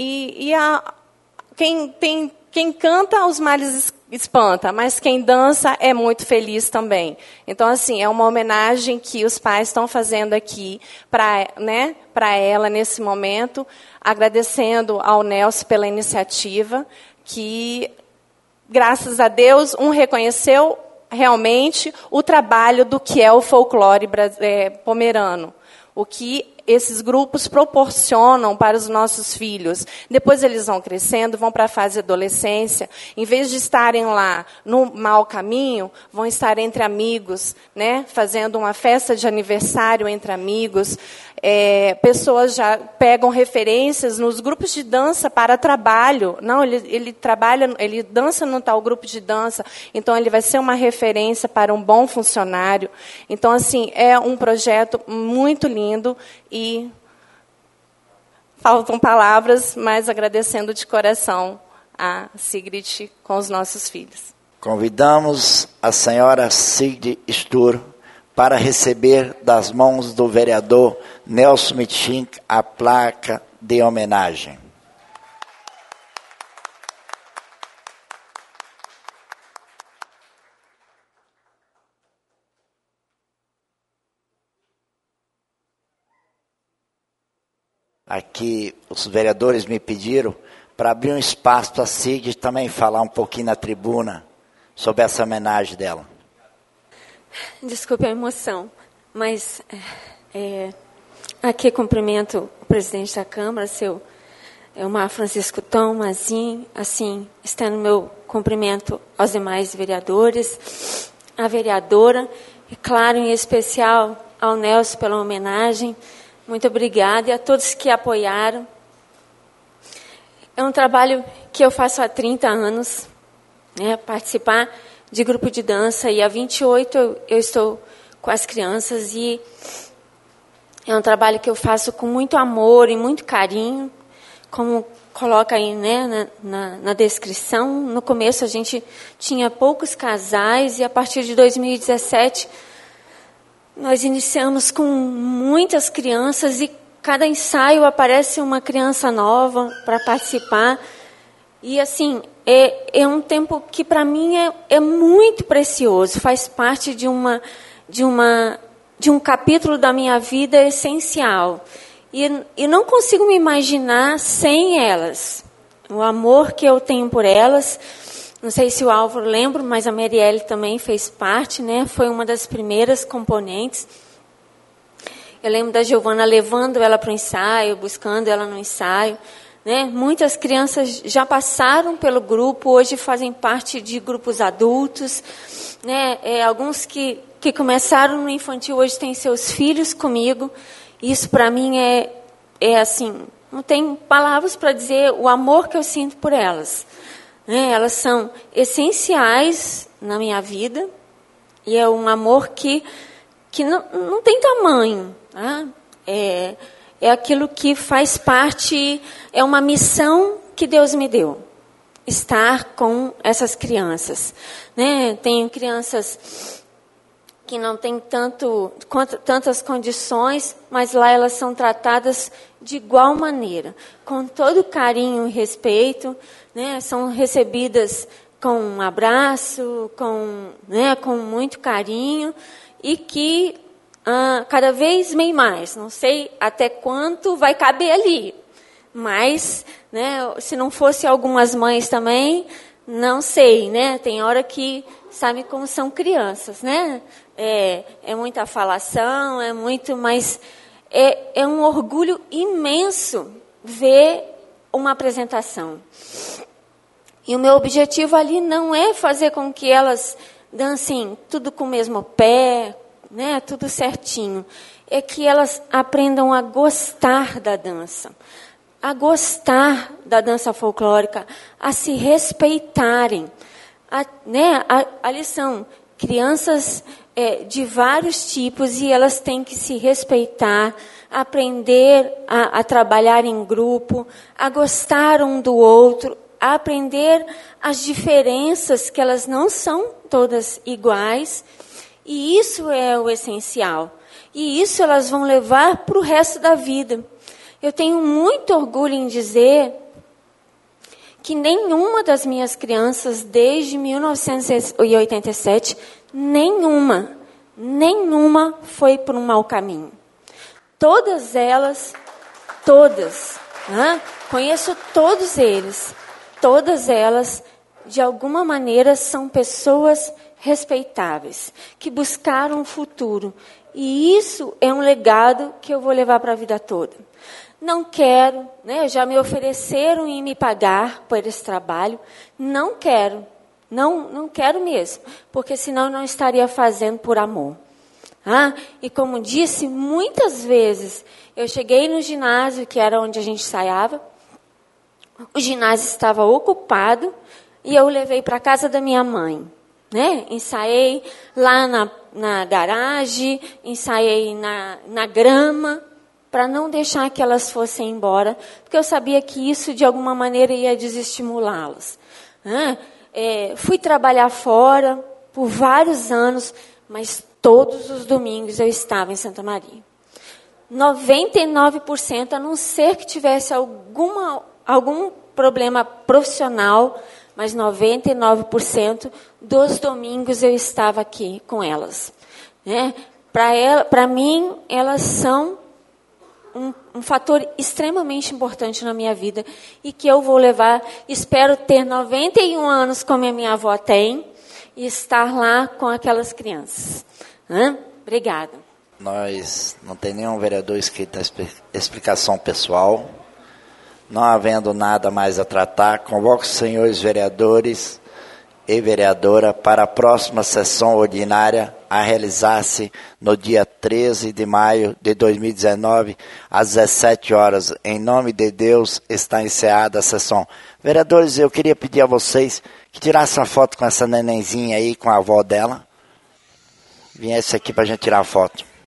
Speaker 12: Quem canta, os males espanta, mas quem dança é muito feliz também. Então, assim, é uma homenagem que os pais estão fazendo aqui para ela nesse momento, agradecendo ao Nelson pela iniciativa, que, graças a Deus, reconheceu realmente o trabalho do que é o folclore pomerano. O que esses grupos proporcionam para os nossos filhos. Depois eles vão crescendo, vão para a fase de adolescência. Em vez de estarem lá no mau caminho, vão estar entre amigos, né? Fazendo uma festa de aniversário entre amigos. Pessoas já pegam referências nos grupos de dança para trabalho. Não, ele dança no tal grupo de dança, então ele vai ser uma referência para um bom funcionário. Então, assim, é um projeto muito lindo e faltam palavras, mas agradecendo de coração a Sigrid com os nossos filhos.
Speaker 1: Convidamos a senhora Sigrid Stur para receber das mãos do vereador Nelson Mitschink a placa de homenagem. Aqui os vereadores me pediram para abrir um espaço para a Sigrid também falar um pouquinho na tribuna sobre essa homenagem dela.
Speaker 13: Desculpe a emoção, mas aqui cumprimento o presidente da Câmara, seu Elmar Francisco Tom Mazin, assim, estendo meu cumprimento aos demais vereadores, à vereadora, e claro, em especial ao Nelson pela homenagem. Muito obrigada, e a todos que apoiaram. É um trabalho que eu faço há 30 anos, né, participar de grupo de dança, e há 28 eu estou com as crianças, e é um trabalho que eu faço com muito amor e muito carinho, como coloca aí, né, na descrição. No começo a gente tinha poucos casais, e a partir de 2017 nós iniciamos com muitas crianças, e cada ensaio aparece uma criança nova para participar. E, assim, é um tempo que, para mim, é muito precioso. Faz parte de um capítulo da minha vida essencial. E não consigo me imaginar sem elas. O amor que eu tenho por elas. Não sei se o Álvaro lembra, mas a Marielle também fez parte, né? Foi uma das primeiras componentes. Eu lembro da Giovana levando ela para o ensaio, buscando ela no ensaio. Né? Muitas crianças já passaram pelo grupo, hoje fazem parte de grupos adultos. Né? Alguns que começaram no infantil hoje têm seus filhos comigo. Isso, para mim, é assim, não tenho palavras para dizer o amor que eu sinto por elas. Né? Elas são essenciais na minha vida, e é um amor que não tem tamanho. Tá? É aquilo que faz parte, é uma missão que Deus me deu, estar com essas crianças. Né? Tenho crianças que não têm tantas condições, mas lá elas são tratadas de igual maneira, com todo carinho e respeito, né? São recebidas com um abraço, com muito carinho, e que cada vez bem mais, não sei até quanto vai caber ali, mas, né, se não fosse algumas mães também, não sei, né? Tem hora que sabe como são crianças, né? É muita falação, é muito, mas é um orgulho imenso ver uma apresentação. E o meu objetivo ali não é fazer com que elas dancem tudo com o mesmo pé, né? Tudo certinho. É que elas aprendam a gostar da dança. A gostar da dança folclórica, a se respeitarem. Ali são crianças de vários tipos e elas têm que se respeitar, aprender a trabalhar em grupo, a gostar um do outro, a aprender as diferenças, que elas não são todas iguais. E isso é o essencial. E isso elas vão levar para o resto da vida. Eu tenho muito orgulho em dizer que nenhuma das minhas crianças, desde 1987, nenhuma foi por um mau caminho. Todas elas, conheço todos eles, todas elas, de alguma maneira, são pessoas respeitáveis, que buscaram um futuro. E isso é um legado que eu vou levar para a vida toda. Não quero, já me ofereceram em me pagar por esse trabalho. Não quero, não quero mesmo, porque senão eu não estaria fazendo por amor. E como disse, muitas vezes eu cheguei no ginásio, que era onde a gente ensaiava, o ginásio estava ocupado e eu levei para a casa da minha mãe. Ensaiei lá na garagem, ensaiei na grama, para não deixar que elas fossem embora, porque eu sabia que isso, de alguma maneira, ia desestimulá-las. Fui trabalhar fora por vários anos, mas todos os domingos eu estava em Santa Maria. 99%, a não ser que tivesse algum problema profissional, mas 99% dos domingos eu estava aqui com elas. Para mim, elas são um fator extremamente importante na minha vida e que eu vou levar, espero ter 91 anos como a minha avó tem e estar lá com aquelas crianças. Obrigada.
Speaker 1: Nós não tem nenhum vereador escrito a explicação pessoal. Não havendo nada mais a tratar, convoco os senhores vereadores e vereadora para a próxima sessão ordinária a realizar-se no dia 13 de maio de 2019, às 17 horas. Em nome de Deus, está encerrada a sessão. Vereadores, eu queria pedir a vocês que tirassem uma foto com essa nenenzinha aí, com a avó dela. Viesse aqui para a gente tirar a foto.